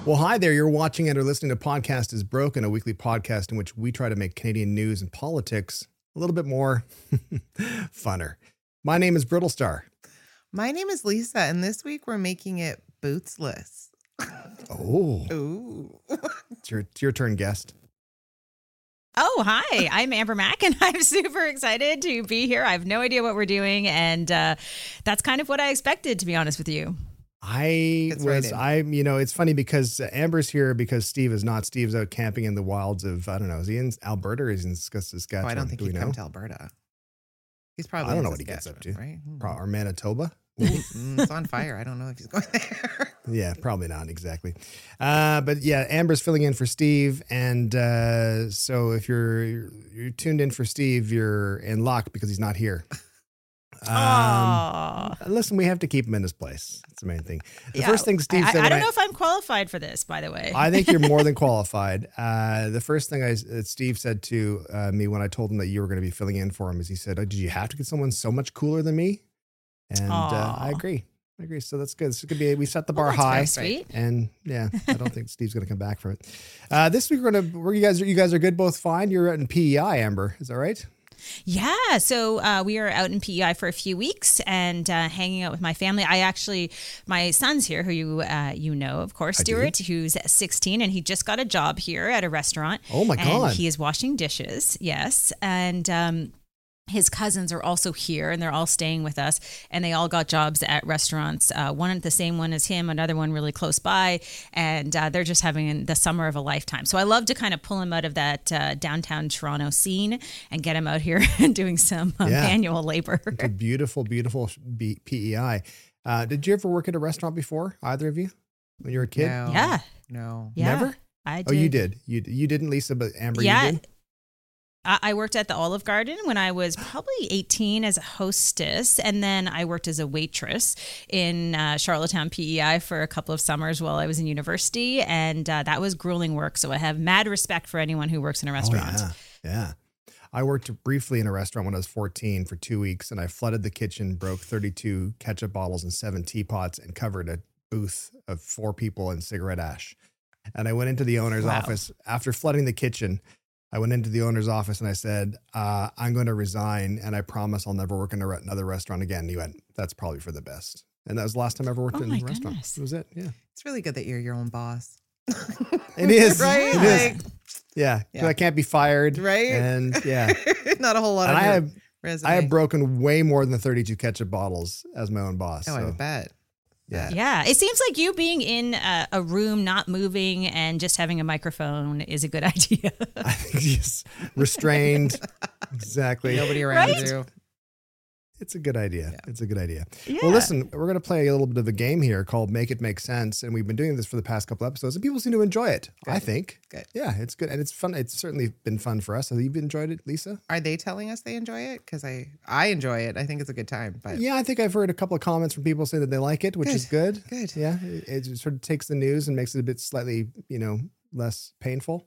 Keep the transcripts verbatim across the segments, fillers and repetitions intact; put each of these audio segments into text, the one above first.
Well, hi there. You're watching and or listening to Podcast is Broken, a weekly podcast in which we try to make Canadian news and politics a little bit more funner. My name is Brittlestar. My name is Lisa, and this week we're making it bootsless. Oh. Ooh. It's your, it's your turn, guest. Oh, hi. I'm Amber Mack, and I'm super excited to be here. I have no idea what we're doing, and uh, that's kind of what I expected, to be honest with you. I Gets was, right I, you know, it's funny because Amber's here because Steve is not. Steve's out camping in the wilds of, I don't know, is he in Alberta or is he in Saskatchewan? Oh, I don't think Do we he'd know? come to Alberta. He's probably I don't in know what he gets up to. Saskatchewan, right? Pro- Or Manitoba? Mm, it's on fire. I don't know if he's going there. Yeah, probably not exactly. Uh, but yeah, Amber's filling in for Steve. And uh, so if you're, you're tuned in for Steve, you're in luck because he's not here. Um, listen, we have to keep him in his place. That's the main thing. The Yeah, first thing Steve I, said, I when don't know if I'm qualified for this, by the way. I think you're more than qualified. Uh, the first thing I, that Steve said to uh, me when I told him that you were going to be filling in for him is he said, oh, did you have to get someone so much cooler than me? And uh, Aw. I agree. I agree. So that's good. This could be, we set the bar Well, that's high. very sweet. And yeah, I don't think Steve's going to come back for it. Uh, this week we're going to, you guys, you guys are good, both fine. You're out in P E I, Amber. Is that right? Yeah, so uh, we are out in P E I for a few weeks and uh, hanging out with my family. I actually, my son's here, who you uh, you know, of course, I do. Stuart, who's sixteen, and he just got a job here at a restaurant. Oh my and God. he is washing dishes, yes, and um, his cousins are also here, and they're all staying with us, and they all got jobs at restaurants. Uh, one at the same one as him, another one really close by, and uh, they're just having the summer of a lifetime. So I love to kind of pull him out of that uh, downtown Toronto scene and get him out here and doing some uh, Yeah. manual labor. It's a beautiful, beautiful B- P E I. Uh, did you ever work at a restaurant before, either of you, when you were a kid? No. Yeah, No. yeah. Never? I did. Oh, you did. You you didn't, Lisa, but Amber, Yeah. you did? I I worked at the Olive Garden when I was probably eighteen as a hostess, and then I worked as a waitress in uh, Charlottetown, P E I for a couple of summers while I was in university, and uh, that was grueling work. So I have mad respect for anyone who works in a restaurant. Oh, yeah. Yeah. I worked briefly in a restaurant when I was fourteen for two weeks, and I flooded the kitchen, broke thirty-two ketchup bottles and seven teapots, and covered a booth of four people in cigarette ash. And I went into the owner's Wow. office after flooding the kitchen. I went into the owner's office and I said, uh, I'm going to resign, and I promise I'll never work in a re- another restaurant again. And he went, that's probably for the best. And that was the last time I ever worked Oh in my a restaurant. goodness. That was it. Yeah. It's really good that you're your own boss. It is. Right? It is. Like, Yeah. 'Cause Yeah. I can't be fired. Right? And yeah. not a whole lot And of I your have, resume. I have broken way more than thirty-two ketchup bottles as my own boss. Oh, so, I bet. yeah. Yeah, it seems like you being in a, a room, not moving, and just having a microphone is a good idea. I think he's restrained. Exactly. Nobody around Right? you. It's a good idea. Yeah. It's a good idea. Yeah. Well, listen, we're going to play a little bit of a game here called Make It Make Sense. And we've been doing this for the past couple episodes, and people seem to enjoy it, Good. I think. Good. Yeah, it's good. And it's fun. It's certainly been fun for us. Have you enjoyed it, Lisa? Are they telling us they enjoy it? Because I, I enjoy it. I think it's a good time. But Yeah, I think I've heard a couple of comments from people say that they like it, which Good. is good. Good. Yeah, it, it sort of takes the news and makes it a bit slightly, you know, less painful.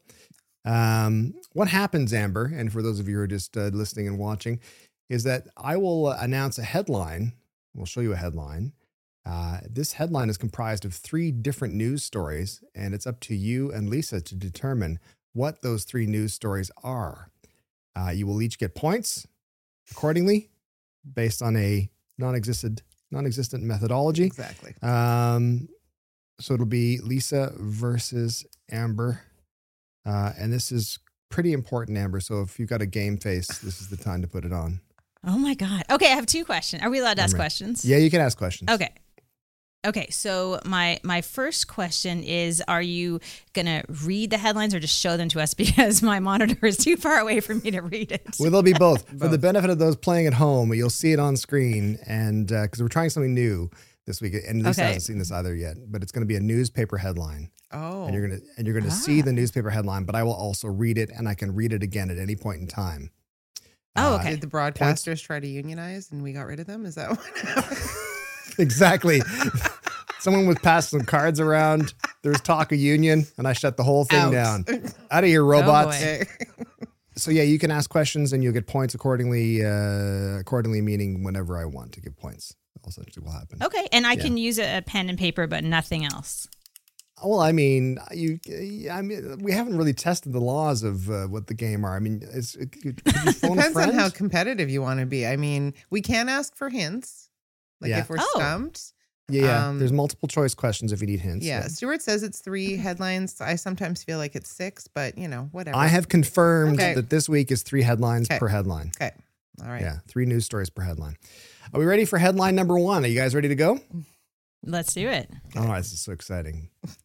Um, what happens, Amber, and for those of you who are just uh, listening and watching, is that I will uh, announce a headline. We'll show you a headline. Uh, this headline is comprised of three different news stories, and it's up to you and Lisa to determine what those three news stories are. Uh, you will each get points accordingly based on a non-existent non-existent methodology. exactly. Um, so it'll be Lisa versus Amber. Uh, and this is pretty important, Amber. So if you've got a game face, this is the time to put it on. Oh my God. Okay, I have two questions. Are we allowed to ask I'm ready. questions? Yeah, you can ask questions. Okay. Okay, so my my first question is, are you going to read the headlines or just show them to us because my monitor is too far away for me to read it? Well, they'll be both. For the Both. benefit of those playing at home, you'll see it on screen. And because we're trying something new this week, and Lisa Okay. hasn't seen this either yet, but it's going to be a newspaper headline. Oh. And you're going to and you're going to see the newspaper headline, but I will also read it, and I can read it again at any point in time. Oh, Uh, okay. Did the broadcasters try to unionize and we got rid of them? Is that what happened? Exactly. Someone was passing some cards around. There was talk of union, and I shut the whole thing Out. down. Out of here, robots. boy. Okay. So yeah, you can ask questions, and you'll get points accordingly. Uh, accordingly, meaning whenever I want to give points, essentially will happen. Okay, and I Yeah. can use a, a pen and paper, but nothing else. Well, I mean, you. I mean, we haven't really tested the laws of uh, what the game are. I mean, it's, it, could, could you phone a Depends on friend? how competitive you want to be. I mean, we can ask for hints, like Yeah. if we're Oh. stumped. Yeah, yeah. um, There's multiple choice questions if you need hints. Yeah, Stuart says it's three headlines. I sometimes feel like it's six, but you know, whatever. I have confirmed Okay. that this week is three headlines Okay. per headline. Okay. All right. Yeah, three news stories per headline. Are we ready for headline number one? Are you guys ready to go? Let's do it. All right, this is so exciting.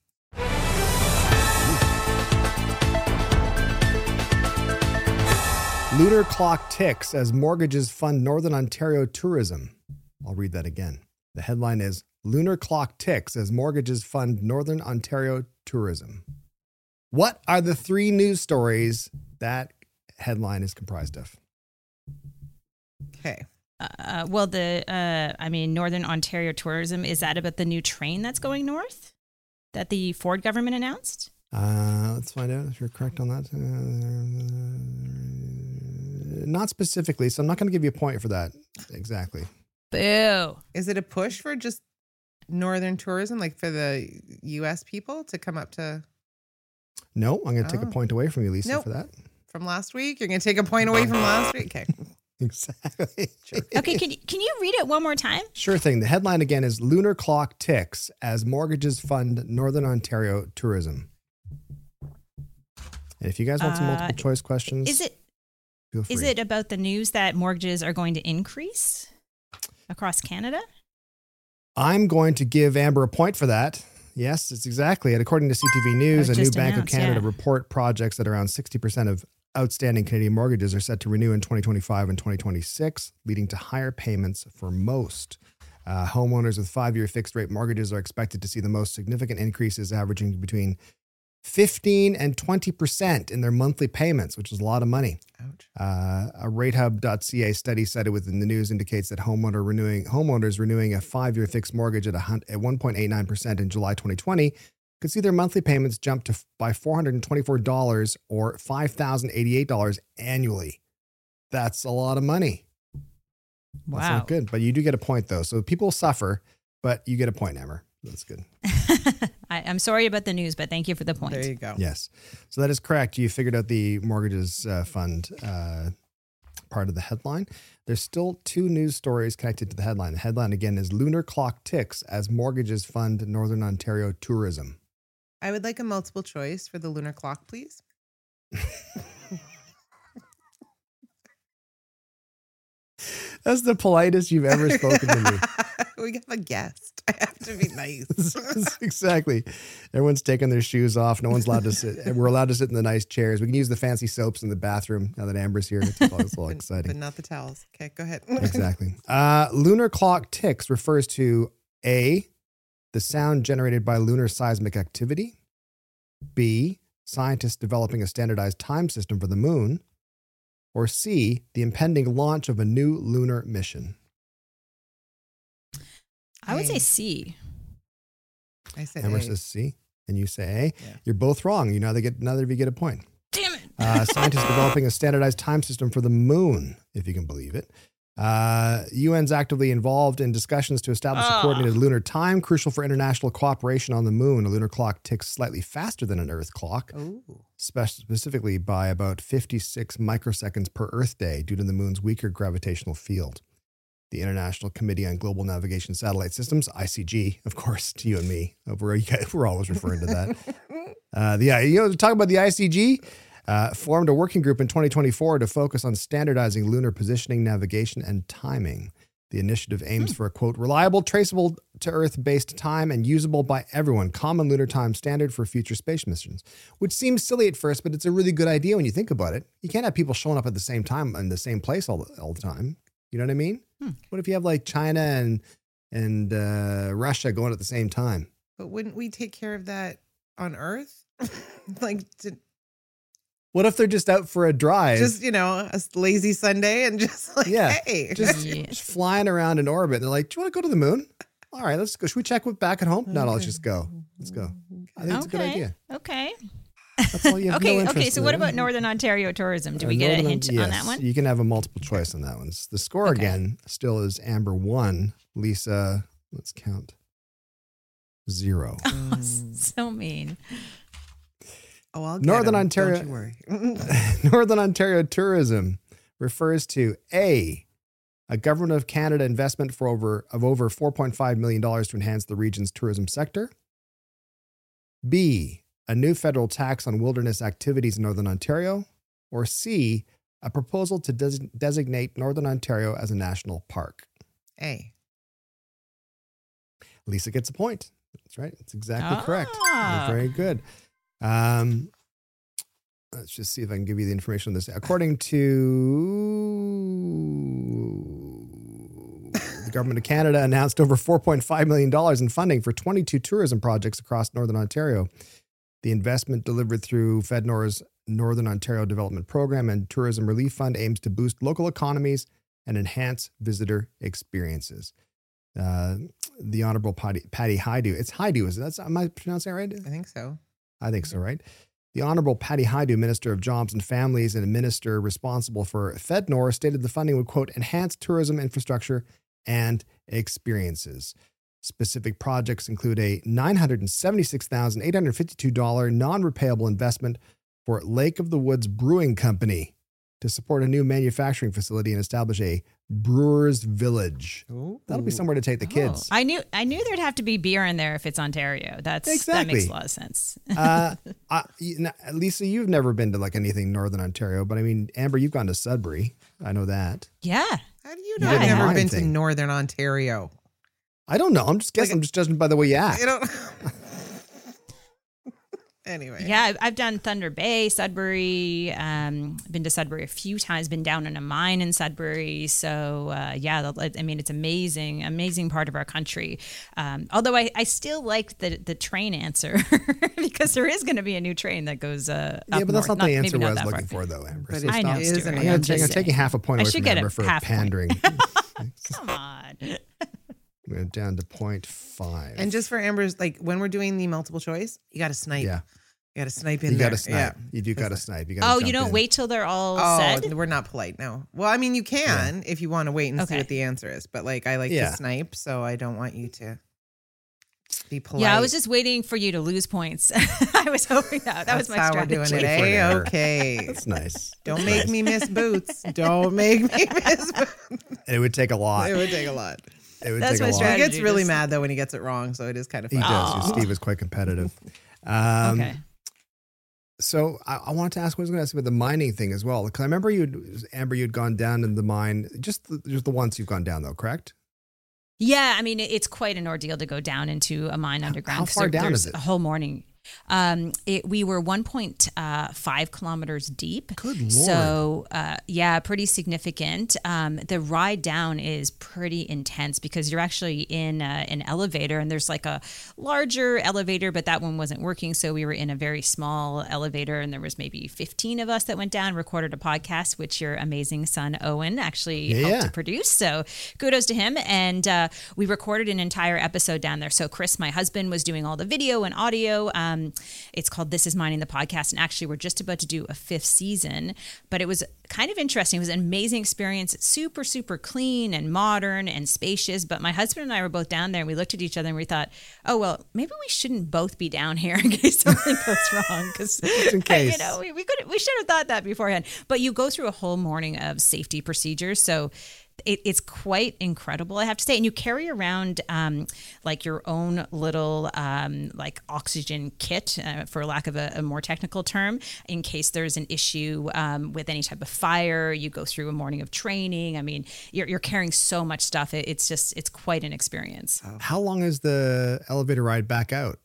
Lunar clock ticks as mortgages fund Northern Ontario tourism. I'll read that again. The headline is Lunar clock ticks as mortgages fund Northern Ontario tourism. What are the three news stories that headline is comprised of? Okay. Uh, well, the uh, I mean, Northern Ontario tourism, is that about the new train that's going north that the Ford government announced? Uh, let's find out if you're correct on that. Uh, not specifically, so I'm not going to give you a point for that. Exactly. Boo. Is it a push for just northern tourism, like for the U S people to come up to No, I'm going to take a Oh. point away from you, Lisa, Nope. for that. from last week? You're going to take a point away from last week? Okay. Exactly. Okay, can you, can you read it one more time? Sure thing. The headline again is Lunar clock ticks as mortgages fund Northern Ontario tourism. And if you guys want some Uh, multiple choice questions, Is it feel free. is it about the news that mortgages are going to increase across Canada? I'm going to give Amber a point for that. Yes, it's exactly it. According to C T V News, That a was new just Bank of announced, Canada yeah. report projects that around sixty percent of outstanding Canadian mortgages are set to renew in twenty twenty-five and twenty twenty-six, leading to higher payments for most. Uh, homeowners with five-year fixed-rate mortgages are expected to see the most significant increases, averaging between fifteen and twenty percent in their monthly payments, which is a lot of money. Ouch. Uh, a ratehub dot c a study cited within the news indicates that homeowner renewing homeowners renewing a five-year fixed mortgage at, a, hun- at one point eight nine percent in July twenty twenty could see their monthly payments jump to f- by four hundred twenty-four dollars or five thousand eighty-eight dollars annually. That's a lot of money. That's Wow. not good, but you do get a point though. So people suffer, but you get a point, Amber. That's good. I, I'm sorry about the news, but thank you for the point. There you go. Yes. So that is correct. You figured out the mortgages uh, fund uh, part of the headline. There's still two news stories connected to the headline. The headline again is Lunar clock ticks as mortgages fund Northern Ontario tourism. I would like a multiple choice for the lunar clock, please. That's the politest you've ever spoken to me. We have a guest. I have to be nice. Exactly. Everyone's taking their shoes off. No one's allowed to sit. We're allowed to sit in the nice chairs. We can use the fancy soaps in the bathroom now that Amber's here. It's all, it's all But- exciting. But not the towels. Okay, go ahead. Exactly. Uh, lunar clock ticks refers to A, the sound generated by lunar seismic activity, B, scientists developing a standardized time system for the moon, or C, the impending launch of a new lunar mission. I would say Hey. C. I said Amber A. says C, and you say A. Yeah. You're both wrong. You neither get neither of you get a point. Damn it. Uh, scientists developing a standardized time system for the moon, if you can believe it. Uh, U N's actively involved in discussions to establish a Ah. coordinated lunar time, crucial for international cooperation on the moon. A lunar clock ticks slightly faster than an Earth clock, Oh. spe- specifically by about fifty-six microseconds per Earth day due to the moon's weaker gravitational field. The International Committee on Global Navigation Satellite Systems, I C G, of course, to you and me. We're, you guys, we're always referring to that. Uh, the you know, to talk about the I C G, uh, formed a working group in twenty twenty-four to focus on standardizing lunar positioning, navigation, and timing. The initiative aims for a quote reliable, traceable to Earth-based time and usable by everyone, common lunar time standard for future space missions. Which seems silly at first, but it's a really good idea when you think about it. You can't have people showing up at the same time in the same place all the, all the time. You know what I mean? Hmm. What if you have like China and and uh, Russia going at the same time? But wouldn't we take care of that on Earth? like, to, What if they're just out for a drive? just, you know, a lazy Sunday and just like, Yeah, hey. just, Yes. just flying around in orbit. They're like, do you want to go to the moon? All right, let's go. Should we check with back at home? No, no, let's just go. Let's go. I think it's a good Okay. idea. Okay. That's all you have. no Okay. interest okay. So in. what about Northern Ontario tourism? Do Uh, we get a Northern- hint on yes, that one? You can have a multiple choice on that one. The score Okay. again still is Amber one, Lisa. Let's count. Zero. Oh, so mean. Oh, I'll get Northern him. Ontario- Don't you worry. Northern Ontario tourism refers to A, a Government of Canada investment for over of over four point five million dollars to enhance the region's tourism sector. B, a new federal tax on wilderness activities in Northern Ontario. Or C, a proposal to des- designate Northern Ontario as a national park. A. Lisa gets a point. That's right. It's exactly correct. Ah. Very good. Um, let's just see if I can give you the information on this. According to the Government of Canada, announced over four point five million dollars in funding for twenty-two tourism projects across Northern Ontario. The investment delivered through FedNor's Northern Ontario Development Program and Tourism Relief Fund aims to boost local economies and enhance visitor experiences. Uh, the Honorable Patty, Patty Hajdu. It's Hajdu, is it? That's, am I pronouncing that right? I think so. I think so, right? The Honorable Patty Hajdu, Minister of Jobs and Families and a minister responsible for FedNor, stated the funding would, quote, enhance tourism infrastructure and experiences. Specific projects include a nine hundred seventy-six thousand eight hundred fifty-two dollars non-repayable investment for Lake of the Woods Brewing Company to support a new manufacturing facility and establish a Brewers Village. Ooh. That'll be somewhere to take the kids. Oh, I knew I knew there'd have to be beer in there if it's Ontario. That's that Exactly. makes a lot of sense. uh, I, you know, Lisa, you've never been to like anything Northern Ontario, but I mean, Amber, you've gone to Sudbury. I know that. Yeah. How do you You know? didn't I've never have been to anything. Northern Ontario. I don't know. I'm just guessing. Like- I'm just judging by the way you act. You don't. Anyway. Yeah, I've- I've done Thunder Bay, Sudbury. Um, been to Sudbury a few times. Been down in a mine in Sudbury. So uh, yeah, the- I mean, it's amazing, amazing part of our country. Um, although I, I still like the the train answer because there is going to be a new train that goes. Uh, Yeah, up but that's north. not the answer maybe I was that looking far. for, though, Amber. But So it's I stop. know, It is Stuart. an I'm I'm going just to saying. take half a point I away should from get a Amber for half point. pandering. Come on. We're down to point five. And just for Amber's, like when we're doing the multiple choice, you got to snipe. yeah, You got to snipe in you there. got to snipe. Yeah. You do got to snipe. You gotta Oh, jump you don't in. wait till they're all Oh, said. we're not polite. No. Well, I mean, you can if you want to wait and see Okay. what the answer is. But like, I like Yeah. to snipe, so I don't want you to be polite. Yeah, I was just waiting for you to lose points. I was hoping that that was That's my how strategy. we're doing it. Wait for it, Eh? Amber. Okay. That's nice. Don't That's make nice. me miss boots. Don't make me miss boots. It would take a lot. It would take a lot. It would That's take my a lot. He strategy. gets really Just- mad though when he gets it wrong, so it is kind of He fun. does. Aw. Steve is quite competitive. Um, Okay. So I, I wanted to ask, what I was going to ask about the mining thing as well. Because I remember you, Amber, you'd gone down in the mine, just the, just the once you've gone down though, correct? Yeah, I mean, it- it's quite an ordeal to go down into a mine underground. how 'cause far there- down there's is it? A whole morning. Um, it, we were one point five kilometers deep. Good Lord. So, uh, yeah, pretty significant. Um, the ride down is pretty intense because you're actually in uh, an elevator and there's like a larger elevator, but that one wasn't working. So we were in a very small elevator and there was maybe fifteen of us that went down, recorded a podcast, which your amazing son, Owen, actually Yeah. helped to produce. So kudos to him. And uh, we recorded an entire episode down there. So Chris, my husband, was doing all the video and audio. Um, it's called This Is Mining, the podcast. And actually, we're just about to do a fifth season. But it was kind of interesting. It was an amazing experience. It's super, super clean and modern and spacious. But my husband and I were both down there and we looked at each other and we thought, oh, well, maybe we shouldn't both be down here in case something goes wrong. Because, in case. you know, we, we could we should have thought that beforehand. But you go through a whole morning of safety procedures. So it, it's quite incredible, I have to say. And you carry around um, like your own little um, like oxygen kit, uh, for lack of a, a more technical term, in case there's an issue um, with any type of fire. You go through a morning of training. I mean, you're, you're carrying so much stuff. It, it's just, it's quite an experience. How long is the elevator ride back out?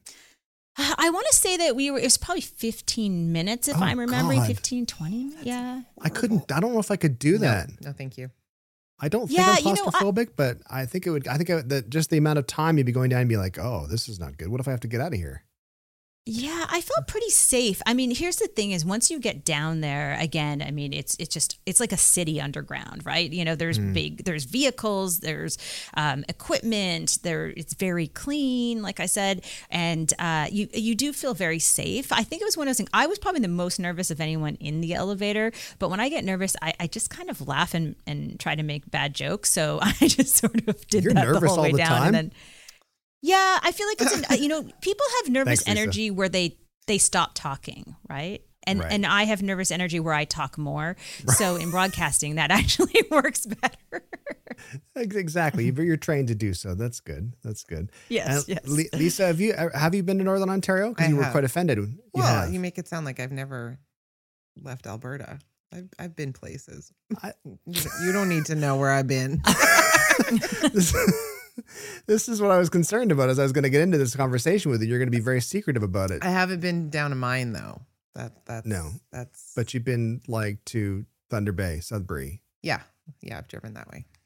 I want to say that we were, it was probably fifteen minutes, if Oh, I'm remembering, God. fifteen, twenty. Yeah. I couldn't, I don't know if I could do that. No, thank you. I don't think Yeah, I'm you know, I- claustrophobic, but I think it would, I think it, that just the amount of time you'd be going down and be like, oh, this is not good. What if I have to get out of here? Yeah, I felt pretty safe. I mean, here's the thing is once you get down there, again, I mean, it's it's just, it's like a city underground, right? You know, there's big, there's vehicles, there's um, equipment, there, it's very clean, like I said, and uh, you you do feel very safe. I think it was one of those things, I was probably the most nervous of anyone in the elevator, but when I get nervous, I, I just kind of laugh and, and try to make bad jokes. So I just sort of did You're that the nervous whole all way the down. time? And then, Yeah, I feel like it's, an, you know, people have nervous Thanks, Lisa. energy where they, they stop talking, right? And Right. and I have nervous energy where I talk more. So in broadcasting, that actually works better. Ex- Exactly. You're you're trained to do so. That's good. That's good. Yes, And yes. Li- Lisa, have you have you been to Northern Ontario? Because I you were have. quite offended. You Well, have. you make it sound like I've never left Alberta. I've, I've been places. I- you, don't- you don't need to know where I've been. this, this is what I was concerned about as I was going to get into this conversation with you. You're going to be very secretive about it. I haven't been down to mine though. That that's No. That's But you've been like to Thunder Bay, Sudbury. yeah, yeah. I've driven that way.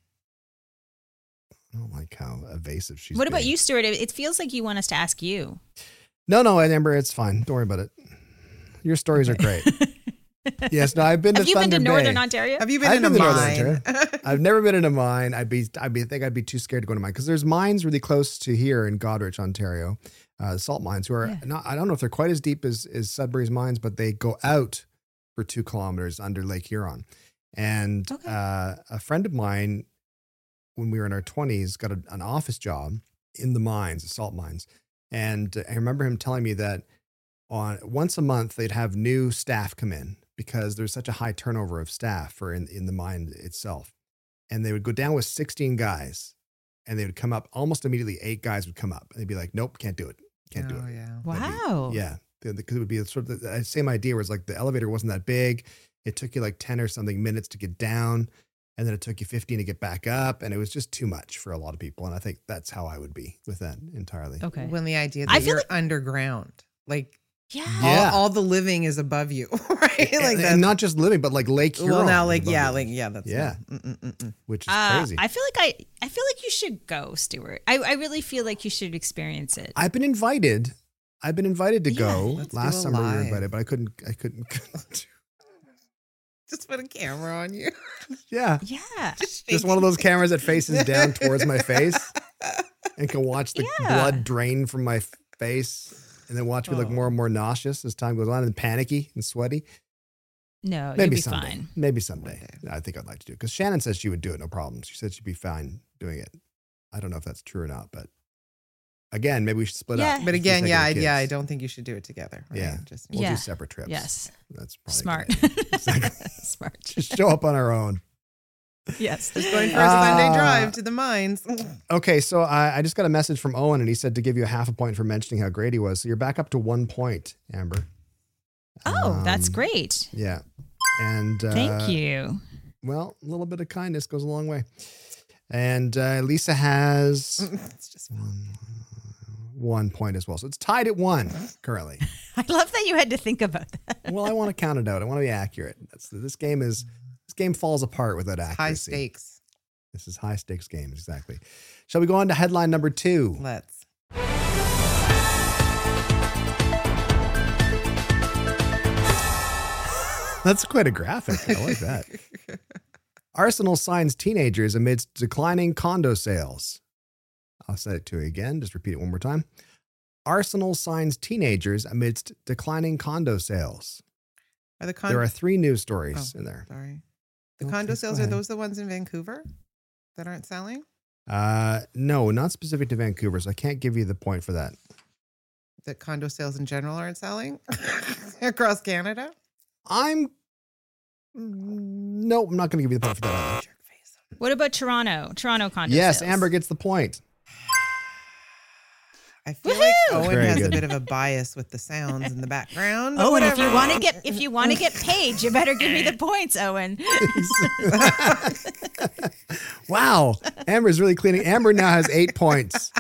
I don't like how evasive she's What about being. you, Stuart? It, it feels like you want us to ask you. No, no, Amber, it's fine. Don't worry about it. Your stories are great. Yes, no, I've been Have to you Thunder been to Bay. Northern Ontario? Have you been I've in a been to Northern mine? I've never been in a mine. I'd be, I'd be, I think I'd be too scared to go to mine because there's mines really close to here in Goderich, Ontario, uh, salt mines who are Yeah. not. I don't know if they're quite as deep as as Sudbury's mines, but they go out for two kilometers under Lake Huron. And Okay. uh, a friend of mine, when we were in our twenties, got a, an office job in the mines, the salt mines, and I remember him telling me that on once a month they'd have new staff come in because there's such a high turnover of staff for in, in the mine itself. And they would go down with sixteen guys and they would come up almost immediately. Eight guys would come up and they'd be like, nope, can't do it. Can't do oh it. yeah. Wow. Yeah. Because it would be sort of the same idea where it's like the elevator wasn't that big. It took you like ten or something minutes to get down. And then it took you fifteen to get back up. And it was just too much for a lot of people. And I think that's how I would be with that entirely. Okay. When the idea I that feel you're like- underground, like Yeah. Yeah. all, all the living is above you, right? And, Like and that's not just living, but like Lake Huron. well now, is like above yeah, you, like yeah, that's Yeah. mm, mm, mm, mm. which is Uh, crazy. I feel like I, I feel like you should go, Stuart. I, I really feel like you should experience it. I've been invited. I've been invited to Yeah, go. let's do Last a summer we were live. invited, but I couldn't. I couldn't. Just put a camera on you. yeah, yeah. just one of those cameras that faces down towards my face and can watch the Yeah. blood drain from my f- face, and then watch me look Oh. more and more nauseous as time goes on, and panicky and sweaty. No, Maybe you'll be someday. fine. Maybe someday. One day. I think I'd like to do it because Shannon says she would do it, no problem. She said she'd be fine doing it. I don't know if that's true or not, but again, maybe we should split Yeah. up. But for the again, sake yeah, of I, the yeah, I kids. don't think you should do it together. Right? Yeah. Just We'll Yeah. do separate trips. Yes. That's probably a Smart. good idea. Exactly. Smart. Just show up on our own. Yes. just going for a Uh, Sunday drive to the mines. Okay, so I, I just got a message from Owen, and he said to give you a half a point for mentioning how great he was. So you're back up to one point, Amber. Oh, that's Um, great. Yeah, and uh, Thank you. Well, a little bit of kindness goes a long way. And uh, Lisa has it's just one, one point as well, so it's tied at one currently. I love that you had to think about that. Well, I want to count it out. I want to be accurate. That's this game is this game falls apart without accuracy. high stakes. This is high stakes game, exactly. Shall we go on to headline number two? Let's. That's quite a graphic. I like that. Arsenal signs teenagers amidst declining condo sales. I'll say it to you again. Just repeat it one more time. Arsenal signs teenagers amidst declining condo sales. Are the con- There are three news stories Oh. in there. Sorry. The No, condo please go sales, are ahead. those the ones in Vancouver that aren't selling? Uh, no, not specific to Vancouver, so I can't give you the point for that. That condo sales in general aren't selling across Canada? I'm no, I'm not going to give you the point for that either. Jerk face. What about Toronto? Toronto condo Yes, sales. Amber gets the point. I feel like Woohoo! Owen Very has good. a bit of a bias with the sounds in the background. but Oh, and if you whatever. want to get if you want to get paid, you better give me the points, Owen. Wow, Amber's really cleaning. Amber now has eight points.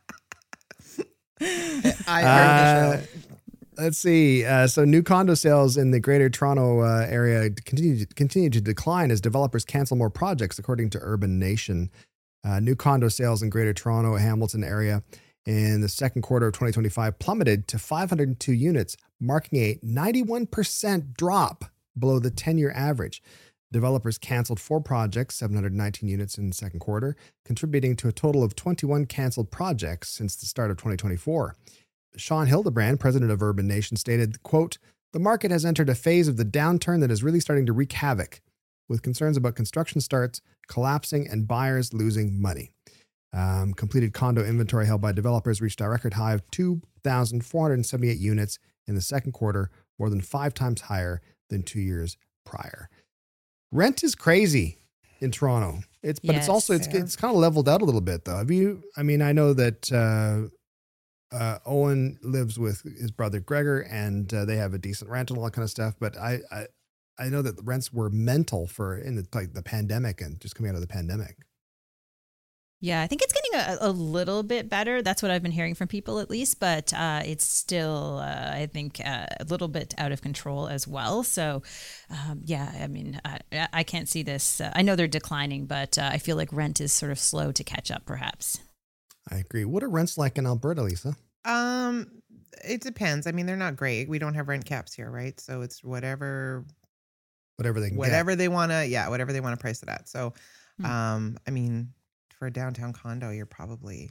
I heard Uh, the show. Let's see. Uh, so, new condo sales in the Greater Toronto uh, area continue to, continue to decline as developers cancel more projects, according to Urban Nation. Uh, new condo sales in Greater Toronto, Hamilton area in the second quarter of twenty twenty-five plummeted to five hundred two units, marking a ninety-one percent drop below the ten-year average. Developers canceled four projects, seven hundred nineteen units in the second quarter, contributing to a total of twenty-one canceled projects since the start of twenty twenty-four. Sean Hildebrand, president of Urban Nation, stated, quote, "The market has entered a phase of the downturn that is really starting to wreak havoc, with concerns about construction starts collapsing and buyers losing money." Um, completed condo inventory held by developers reached a record high of two thousand four hundred seventy-eight units in the second quarter, more than five times higher than two years prior. Rent is crazy in Toronto. It's but it's Yes. also it's Yeah. it's kind of leveled out a little bit though. Have you? I mean, I know that uh, uh, Owen lives with his brother Gregor, and uh, they have a decent rent and all that kind of stuff. But I I, I know that the rents were mental for in the like the pandemic and just coming out of the pandemic. Yeah, I think it's getting a, a little bit better. That's what I've been hearing from people, at least. But uh, it's still, uh, I think, uh, a little bit out of control as well. So, um, yeah, I mean, I, I can't see this. Uh, I know they're declining, but uh, I feel like rent is sort of slow to catch up, perhaps. I agree. What are rents like in Alberta, Lisa? Um, it depends. I mean, they're not great. We don't have rent caps here, right? So it's whatever, Whatever they can whatever they want to, yeah, whatever they want to price it at. So, Hmm. um, I mean, for a downtown condo, you're probably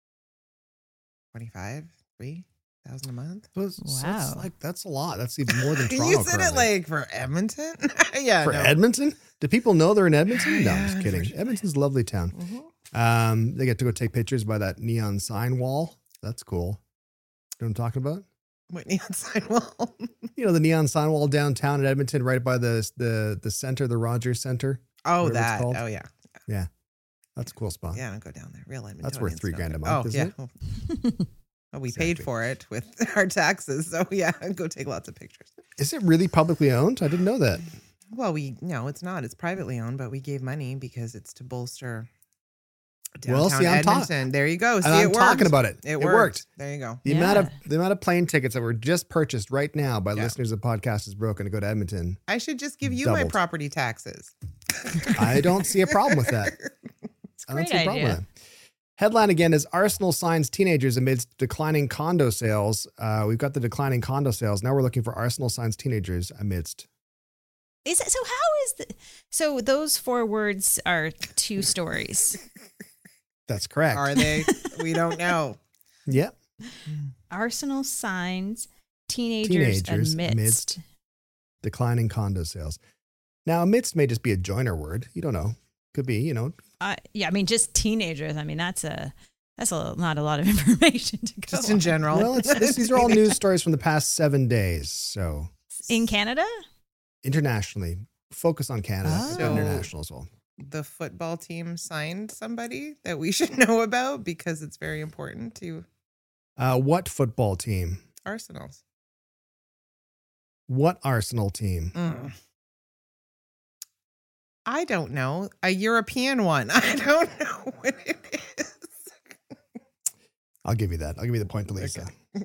twenty-five, three thousand a month. get. So it's- that's Wow. like that's a lot. That's even more than Toronto. You said it currently. like for Edmonton? yeah. for no. Edmonton. Do people know they're in Edmonton? No, I'm Yeah, just for kidding. sure. Edmonton's a lovely town. Mhm. Um, they get to go take pictures by that neon sign wall. That's cool. You know what I'm talking about? Whitney on sidewall. You know the neon sign wall downtown in Edmonton, right by the the the center, the Rogers Center. oh, Whatever it's that. called. Oh, yeah. That's a cool spot. Yeah, don't go down there. Real Edmonton. That's worth three grand a month, Oh, isn't yeah. it? Oh, well, we paid Exactly. for it with our taxes. So, yeah, go take lots of pictures. Is it really publicly owned? I didn't know that. Well, we no, it's not. It's privately owned, but we gave money because it's to bolster Well, downtown see, I'm ta- Edmonton. There you go. See, And I'm it talking worked. about it. It, It worked. worked. There you go. The amount of Yeah. the amount of plane tickets that were just purchased right now by Yeah. listeners of the podcast is broken to go to Edmonton. I should just give you my Doubled. property taxes. I don't see a problem with that. It's a I don't great see a problem idea. with that. Headline again is Arsenal signs teenagers amidst declining condo sales. Uh, we've got the declining condo sales. Now we're looking for Arsenal signs teenagers amidst. Is it so? How is the so? Those four words are two stories. That's correct. Are they? We don't know. Yeah. Arsenal signs teenagers, Teenagers amidst. amidst. Declining condo sales. Now, amidst may just be a joiner word. You don't know. Could be, you know, Uh, yeah, I mean, just teenagers. I mean, that's a that's a not a lot of information to go Just in on. general. well, it's, this, these are all news stories from the past seven days. So in Canada. internationally, focus on Canada, but Oh. international as well. The football team signed somebody that we should know about because it's very important to Uh, what football team? Arsenals. What Arsenal team? Mm. I don't know. A European one. I don't know what it is. I'll give you that. I'll give you the point to Lisa.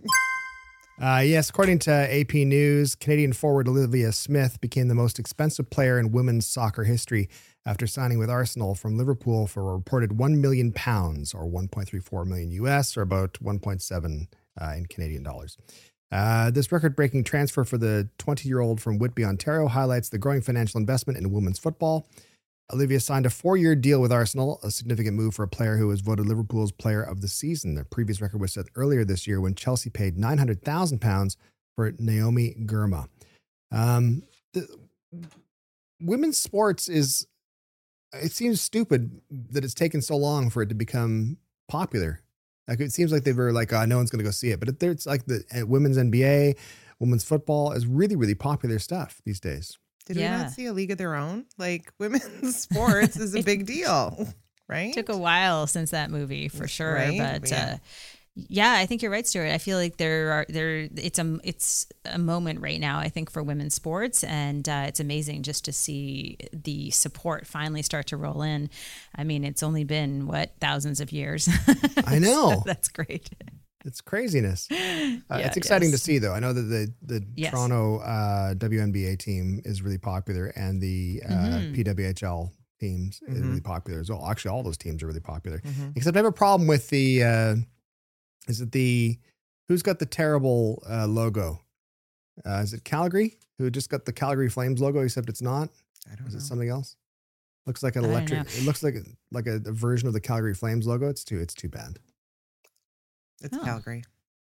Uh, yes, according to A P News, Canadian forward Olivia Smith became the most expensive player in women's soccer history after signing with Arsenal from Liverpool for a reported one million pounds or one point three four million U S or about one point seven uh, in Canadian dollars. Uh, this record-breaking transfer for the twenty-year-old from Whitby, Ontario highlights the growing financial investment in women's football. Olivia signed a four-year deal with Arsenal, a significant move for a player who was voted Liverpool's player of the season. The previous record was set earlier this year when Chelsea paid nine hundred thousand pounds for Naomi Girma. Um, the, women's sports is, it seems stupid that it's taken so long for it to become popular. Like it seems like they were like, oh, no one's going to go see it. But it, it's like the uh, women's N B A, women's football is really, really popular stuff these days. Did we Yeah. not see a league of their own? Like women's sports is a big deal, right? Took a while since that movie for sure, Right? but Yeah. uh, yeah, I think you're right, Stuart. I feel like there are there it's a it's a moment right now. I think for women's sports, and uh, it's amazing just to see the support finally start to roll in. I mean, it's only been what thousands of years. I know. So that's great. It's craziness. Uh, Yeah, it's exciting yes. to see, though. I know that the the Yes. Toronto uh, W N B A team is really popular, and the uh, Mhm. P W H L teams is Mhm. really popular as well. Actually, all those teams are really popular. Mhm. Except I have a problem with the. Uh, is it the who's got the terrible uh, logo? Uh, is it Calgary? Who just got the Calgary Flames logo? Except it's not. I don't Is know. it something else? Looks like an I don't electric. know. It looks like like a, a version of the Calgary Flames logo. It's too. It's too bad. It's Oh. Calgary.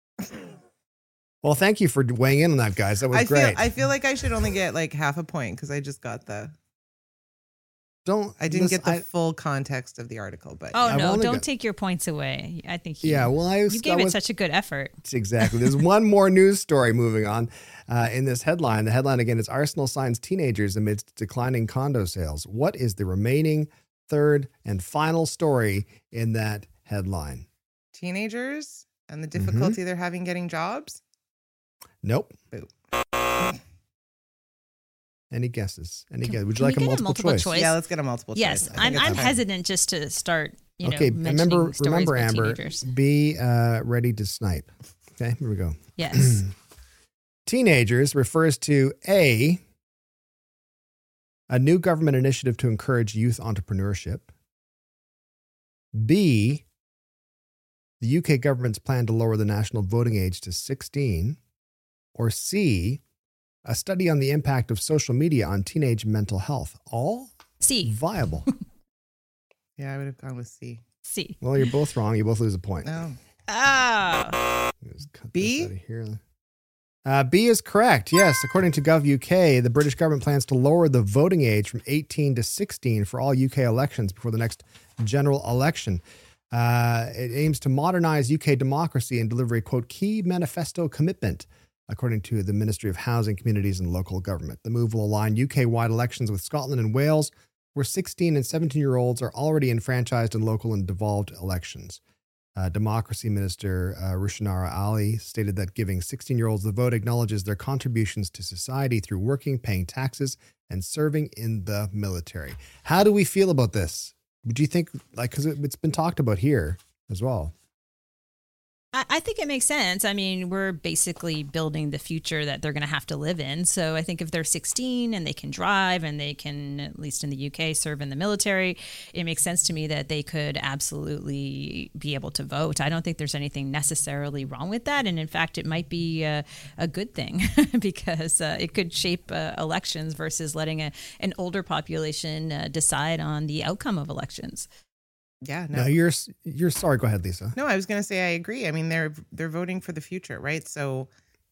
Well, thank you for weighing in on that, guys. That was I great. feel I feel like I should only get like half a point because I just got the don't. I didn't listen, get the I, full context of the article, but Oh I've no! only Don't got- take your points away. I think you, yeah, well, I was, you gave I it was, such a good effort. exactly. There's one more news story moving on uh, in this headline. The headline again is Arsenal signs teenagers amidst declining condo sales. What is the remaining third and final story in that headline? teenagers and the Mm-hmm. difficulty they're having getting jobs. Nope. Boo. Any guesses? Any Can- guesses? Would can you we like a get a multiple, multiple choice? choice? Yeah, let's get a multiple Yes, choice. I think I'm. it's I'm okay. hesitant just to start. You know, Okay, mentioning remember, stories remember, about Amber, teenagers. be uh, ready to snipe. Okay, here we go. Yes. Teenagers refers to A, a new government initiative to encourage youth entrepreneurship. B, the U K government's plan to lower the national voting age to sixteen. Or C, a study on the impact of social media on teenage mental health. All C. viable. Yeah, I would have gone with C. C. Well, you're both wrong. You both lose a point. No. Oh. Just cut B? this out of here. Uh, B is correct. Yes, according to Gov U K, the British government plans to lower the voting age from eighteen to sixteen for all U K elections before the next general election. Uh, it aims to modernize U K democracy and deliver a, quote, key manifesto commitment, according to the Ministry of Housing, Communities and Local Government. The move will align U K-wide elections with Scotland and Wales, where sixteen and seventeen-year-olds are already enfranchised in local and devolved elections. Uh, Democracy Minister uh, Rushanara Ali stated that giving sixteen-year-olds the vote acknowledges their contributions to society through working, paying taxes, and serving in the military. How do we feel about this? Do you think, like, because it, it's been talked about here as well? I, I think it makes sense. I mean, we're basically building the future that they're going to have to live in. So I think if they're sixteen and they can drive and they can, at least in the U K, serve in the military, it makes sense to me that they could absolutely be able to vote. I don't think there's anything necessarily wrong with that. And in fact, it might be a, a good thing because uh, it could shape uh, elections versus letting a, an older population uh, decide on the outcome of elections. Yeah, no. No, you're you're sorry. Go ahead, Lisa. No, I was going to say I agree. I mean, they're they're voting for the future, right? So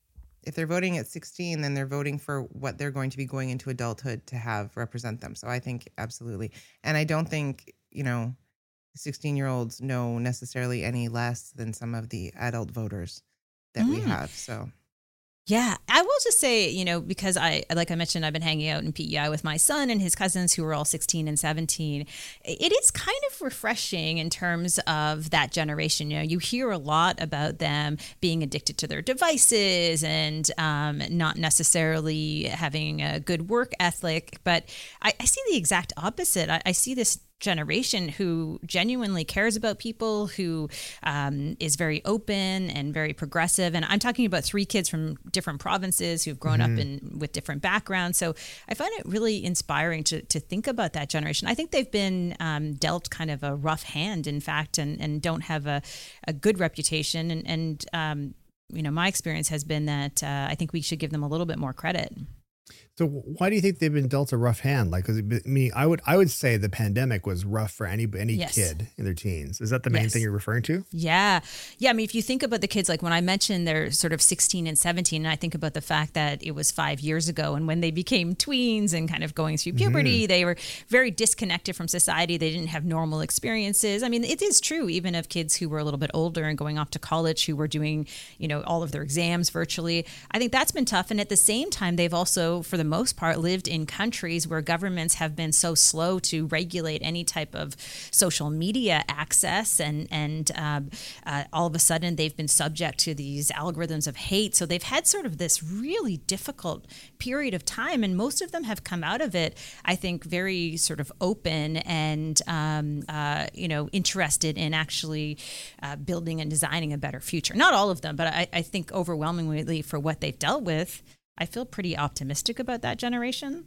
if they're voting at sixteen, then they're voting for what they're going to be going into adulthood to have represent them. So I think absolutely. And I don't think, you know, sixteen-year-olds know necessarily any less than some of the adult voters that we Mm. have. So Yeah, I will just say, you know, because I, like I mentioned, I've been hanging out in P E I with my son and his cousins who are all sixteen and seventeen. It is kind of refreshing in terms of that generation. You know, you hear a lot about them being addicted to their devices and um, not necessarily having a good work ethic. But I, I see the exact opposite. I, I see this generation who genuinely cares about people, who um, is very open and very progressive. And I'm talking about three kids from different provinces who've grown Mm-hmm. up in with different backgrounds. So I find it really inspiring to to think about that generation. I think they've been um, dealt kind of a rough hand, in fact, and, and don't have a, a good reputation. And, and um, you know, my experience has been that uh, I think we should give them a little bit more credit. So why do you think they've been dealt a rough hand? Like, 'cause I mean, I would I would say the pandemic was rough for any any Yes. kid in their teens. Is that the main Yes. thing you're referring to? Yeah. Yeah. I mean, if you think about the kids, like when I mentioned they're sort of sixteen and seventeen, and I think about the fact that it was five years ago and when they became tweens and kind of going through puberty, they were very disconnected from society. They didn't have normal experiences. I mean, it is true, even of kids who were a little bit older and going off to college who were doing, you know, all of their exams virtually. I think that's been tough. And at the same time, they've also, for the most part, lived in countries where governments have been so slow to regulate any type of social media access, and and um, uh, all of a sudden they've been subject to these algorithms of hate. So they've had sort of this really difficult period of time, and most of them have come out of it, I think, very sort of open and um, uh, you know interested in actually uh, building and designing a better future. Not all of them, but I, I think overwhelmingly for what they've dealt with, I feel pretty optimistic about that generation.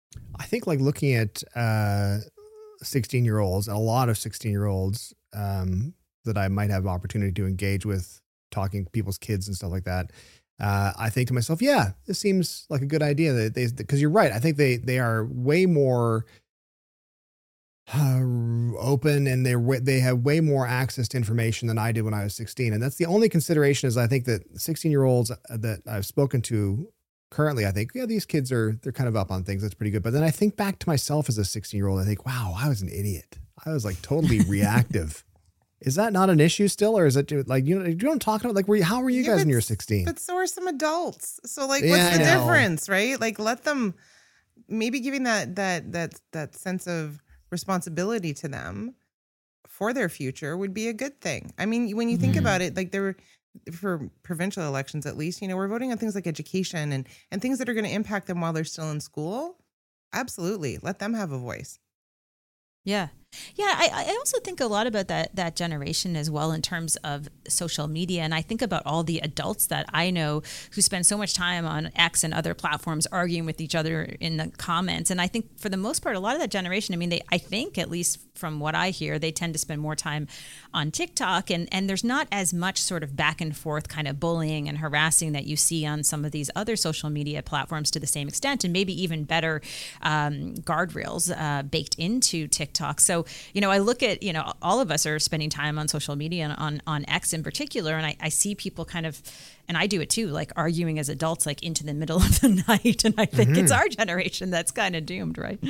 I think like looking at uh, sixteen year olds, a lot of sixteen year olds um, that I might have opportunity to engage with, talking to people's kids and stuff like that. Uh, I think to myself, yeah, this seems like a good idea that they, because you're right. I think they, they are way more uh, open, and they're, wa- they have way more access to information than I did when I was sixteen. And that's the only consideration is I think that sixteen year olds that I've spoken to currently I think, yeah, these kids are, they're kind of up on things. That's pretty good. But then I think back to myself as a sixteen year old. I think, wow, I was an idiot. I was like totally reactive. Is that not an issue still? Or is it like, you know, you don't talk about like, were you, how were you Yeah, guys when but you were s- sixteen? But so are some adults. So like, Yeah, what's the I know. difference, right? Like, let them maybe giving that that that that sense of responsibility to them for their future would be a good thing. I mean, when you think Mhm. about it, like there were for provincial elections, at least, you know, we're voting on things like education and and things that are going to impact them while they're still in school. Absolutely, let them have a voice. Yeah. Yeah, I, I also think a lot about that that generation as well in terms of social media. And I think about all the adults that I know who spend so much time on X and other platforms arguing with each other in the comments. And I think for the most part, a lot of that generation, I mean, they I think, at least from what I hear, they tend to spend more time on TikTok. And, and there's not as much sort of back and forth kind of bullying and harassing that you see on some of these other social media platforms to the same extent, and maybe even better um, guardrails uh, baked into TikTok. So, you know, I look at, you know, all of us are spending time on social media and on, on X in particular. And I, I see people kind of, and I do it too, like arguing as adults, like into the middle of the night. And I think it's our generation that's kind of doomed, right?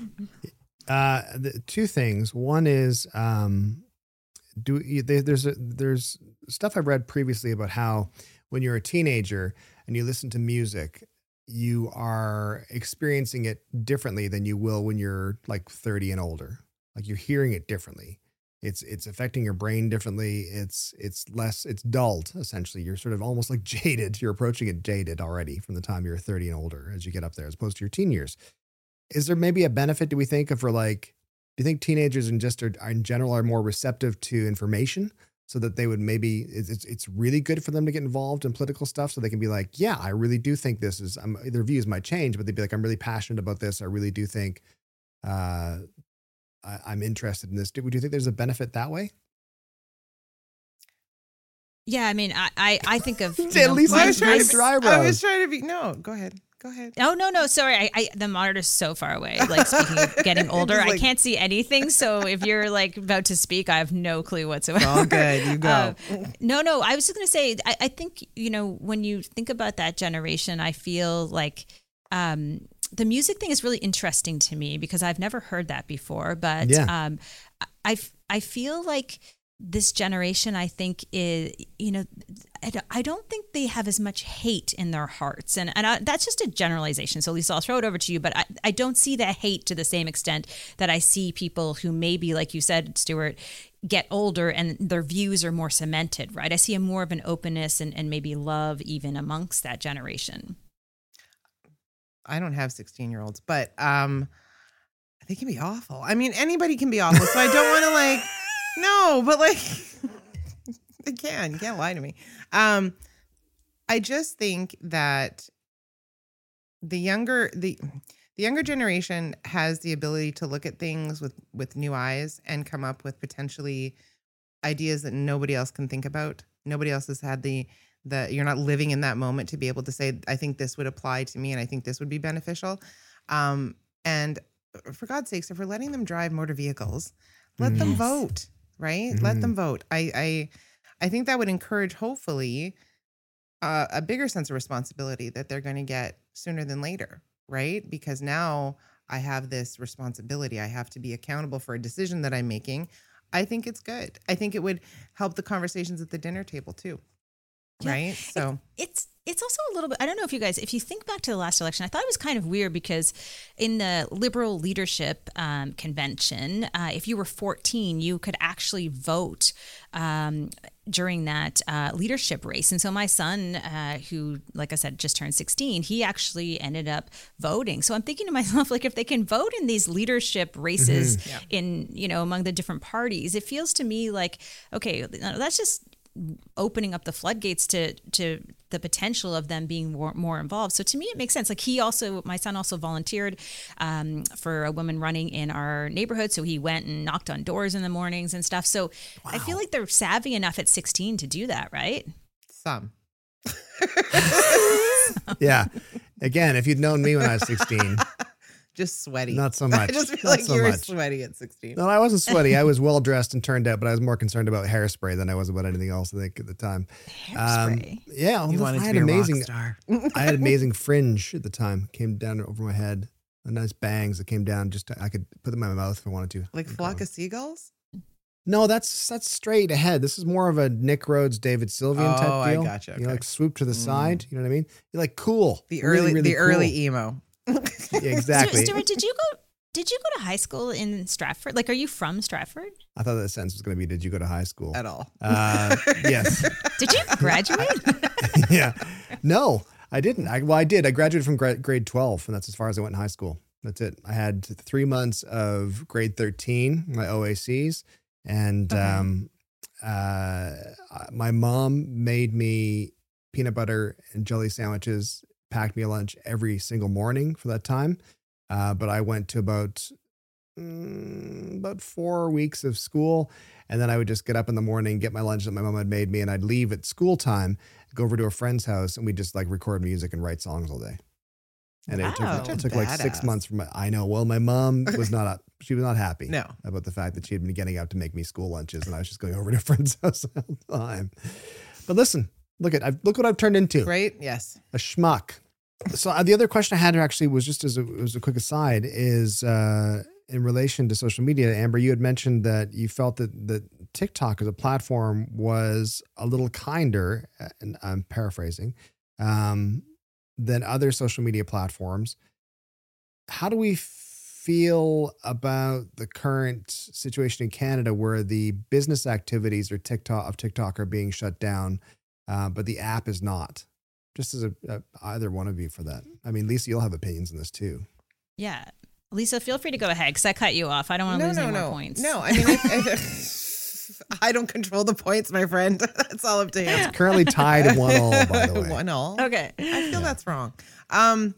Uh, the, two things. One is, um, do you, there, there's a, there's stuff I've read previously about how when you're a teenager and you listen to music, you are experiencing it differently than you will when you're like thirty and older. Like you're hearing it differently. It's it's affecting your brain differently. It's it's less, it's dulled essentially. You're sort of almost like jaded. You're approaching it jaded already from the time you're thirty and older as you get up there, as opposed to your teen years. Is there maybe a benefit, do we think, of for like, do you think teenagers in just are, are in general are more receptive to information so that they would maybe, it's, it's it's really good for them to get involved in political stuff so they can be like, yeah, I really do think this is, um, their views might change, but they'd be like, I'm really passionate about this. I really do think uh, I, I'm interested in this. Do, do you think there's a benefit that way? Yeah, I mean, I, I, I think of you At know, least my- I was trying my- to dry I brows. was trying to be no. Go ahead. Go ahead. Oh, no, no, sorry. I, I the monitor's so far away. Like, speaking of getting older, Just I like- can't see anything. So if you're like about to speak, I have no clue whatsoever. All good. You go. Uh, no, no, I was just going to say, I, I think, you know, when you think about that generation, I feel like um, the music thing is really interesting to me because I've never heard that before. But Yeah. um, I, I feel like this generation, I think, is, you know, I don't, I don't think they have as much hate in their hearts. And, and I, that's just a generalization. So Lisa, I'll throw it over to you, but I, I don't see that hate to the same extent that I see people who maybe, like you said, Stuart, get older and their views are more cemented, right? I see a more of an openness and, and maybe love even amongst that generation. I don't have sixteen year olds, but um, they can be awful. I mean, anybody can be awful. So I don't want to like, no, but like, they can. You can't lie to me. Um, I just think that the younger the the younger generation has the ability to look at things with with new eyes and come up with potentially ideas that nobody else can think about. Nobody else has had the the you're not living in that moment to be able to say, I think this would apply to me and I think this would be beneficial. Um, and for God's sakes, if we're letting them drive motor vehicles, let them Yes. vote, right? Mhm. Let them vote. I I I think that would encourage, hopefully, uh, a bigger sense of responsibility that they're going to get sooner than later, right? Because now I have this responsibility. I have to be accountable for a decision that I'm making. I think it's good. I think it would help the conversations at the dinner table too, Yeah. right? So It's it's also a little bit, I don't know if you guys, if you think back to the last election, I thought it was kind of weird because in the Liberal Leadership um, Convention, uh, if you were fourteen, you could actually vote um, during that uh, leadership race. And so my son, uh, who, like I said, just turned sixteen, he actually ended up voting. So I'm thinking to myself, like, if they can vote in these leadership races Yeah. in, you know, among the different parties, it feels to me like, okay, that's just opening up the floodgates to to the potential of them being more, more involved. So to me, it makes sense. Like he also, my son also volunteered um, for a woman running in our neighborhood. So he went and knocked on doors in the mornings and stuff. So I feel like they're savvy enough at sixteen to do that, right? some. Yeah. Again, if you'd known me when I was sixteen, just sweaty. Not so much. I just feel Not like so you were much. sweaty at sixteen. No, I wasn't sweaty. I was well dressed and turned out, but I was more concerned about hairspray than I was about anything else, I think, at the time. Hairspray. Um, yeah, well, You look, wanted I to had be a amazing. rock star. I had amazing fringe at the time. Came down over my head. A nice bangs that came down. Just to, I could put them in my mouth if I wanted to. Like No flock problem. of seagulls? No, that's that's straight ahead. This is more of a Nick Rhodes, David Sylvian Oh, type I deal. gotcha, You know, okay. like swoop to the Mm. side. You know what I mean? You're like cool. The Really, early really the cool. early emo. Yeah, exactly. Stuart, did you go? Did you go to high school in Stratford? Like, are you from Stratford? I thought that sentence was going to be, did you go to high school? At all. Uh, yes. Did you graduate? Yeah. No, I didn't. I, well, I did. I graduated from gra- grade twelve, and that's as far as I went in high school. That's it. I had three months of grade thirteen, my O A Cs, and Okay. um, uh, my mom made me peanut butter and jelly sandwiches, packed me a lunch every single morning for that time. Uh, but I went to about mm, about four weeks of school, and then I would just get up in the morning, get my lunch that my mom had made me, and I'd leave at school time, go over to a friend's house, and we'd just like record music and write songs all day. And it Wow. took, it took like six Badass. months from my, I know. Well, my mom was not up. She was not happy No. about the fact that she had been getting up to make me school lunches, and I was just going over to a friend's house all the time. But listen, look at I've, look what I've turned into. Right? Yes. A schmuck. So uh, the other question I had actually was just as a, as a quick aside is uh, in relation to social media. Amber, you had mentioned that you felt that, that TikTok as a platform was a little kinder, and I'm paraphrasing, um, than other social media platforms. How do we feel about the current situation in Canada where the business activities or TikTok of TikTok are being shut down, uh, but the app is not? Just as a, a either one of you for that. I mean, Lisa, you'll have opinions on this too. Yeah. Lisa, feel free to go ahead because I cut you off. I don't want to No, lose no, any no. more points. No, I mean, I, I, I don't control the points, my friend. It's all up to him. Currently tied at one all, by the way. One all. Okay. I feel that's wrong. Um,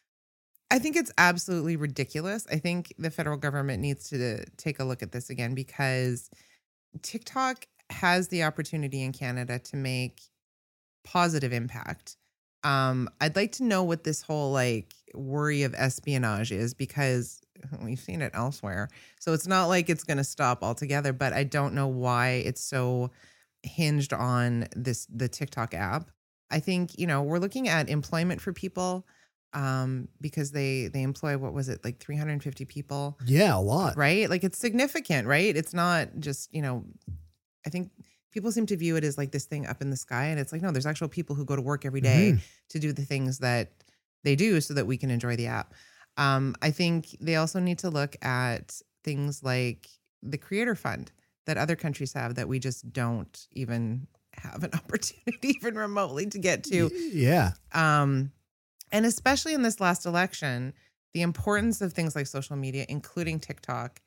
I think it's absolutely ridiculous. I think the federal government needs to take a look at this again because TikTok has the opportunity in Canada to make positive impact. Um, I'd like to know what this whole like worry of espionage is because we've seen it elsewhere. So it's not like it's going to stop altogether, but I don't know why it's so hinged on this the TikTok app. I think, you know, we're looking at employment for people um, because they they employ, what was it, like three hundred fifty people, Yeah, a lot. right? Like it's significant, right? It's not just, you know, I think people seem to view it as like this thing up in the sky. And it's like, no, there's actual people who go to work every day Mhm. to do the things that they do so that we can enjoy the app. Um, I think they also need to look at things like the creator fund that other countries have that we just don't even have an opportunity even remotely to get to. Y- Yeah. Um, and especially in this last election, the importance of things like social media, including TikTok,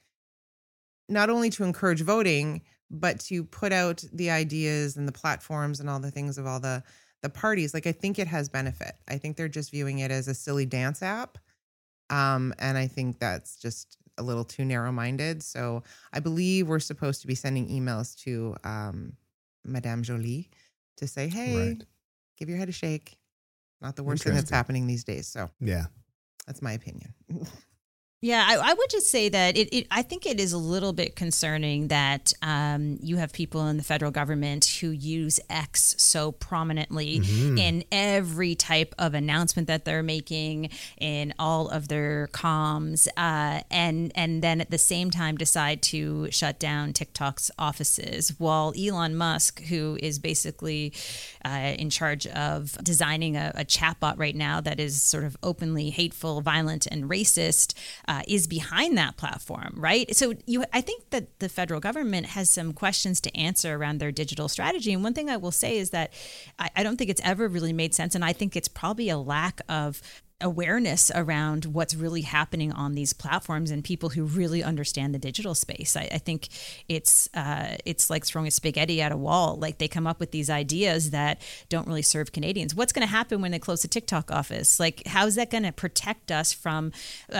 not only to encourage voting, but to put out the ideas and the platforms and all the things of all the the parties. Like, I think it has benefit. I think they're just viewing it as a silly dance app. Um, and I think that's just a little too narrow-minded. So I believe we're supposed to be sending emails to um, Madame Jolie to say, hey, Right. give your head a shake. Not the worst thing that's Interesting. happening these days. So Yeah. that's my opinion. Yeah, I, I would just say that it, it. I think it is a little bit concerning that um, you have people in the federal government who use X so prominently Mhm. in every type of announcement that they're making, in all of their comms, uh, and and then at the same time decide to shut down TikTok's offices, while Elon Musk, who is basically uh, in charge of designing a, a chatbot right now that is sort of openly hateful, violent, and racist. Uh, is behind that platform, right? So you, I think that the federal government has some questions to answer around their digital strategy. And one thing I will say is that I, I don't think it's ever really made sense. And I think it's probably a lack of awareness around what's really happening on these platforms and people who really understand the digital space. I, I think it's uh, it's like throwing a spaghetti at a wall. Like they come up with these ideas that don't really serve Canadians. What's going to happen when they close the TikTok office? Like, how is that going to protect us from uh,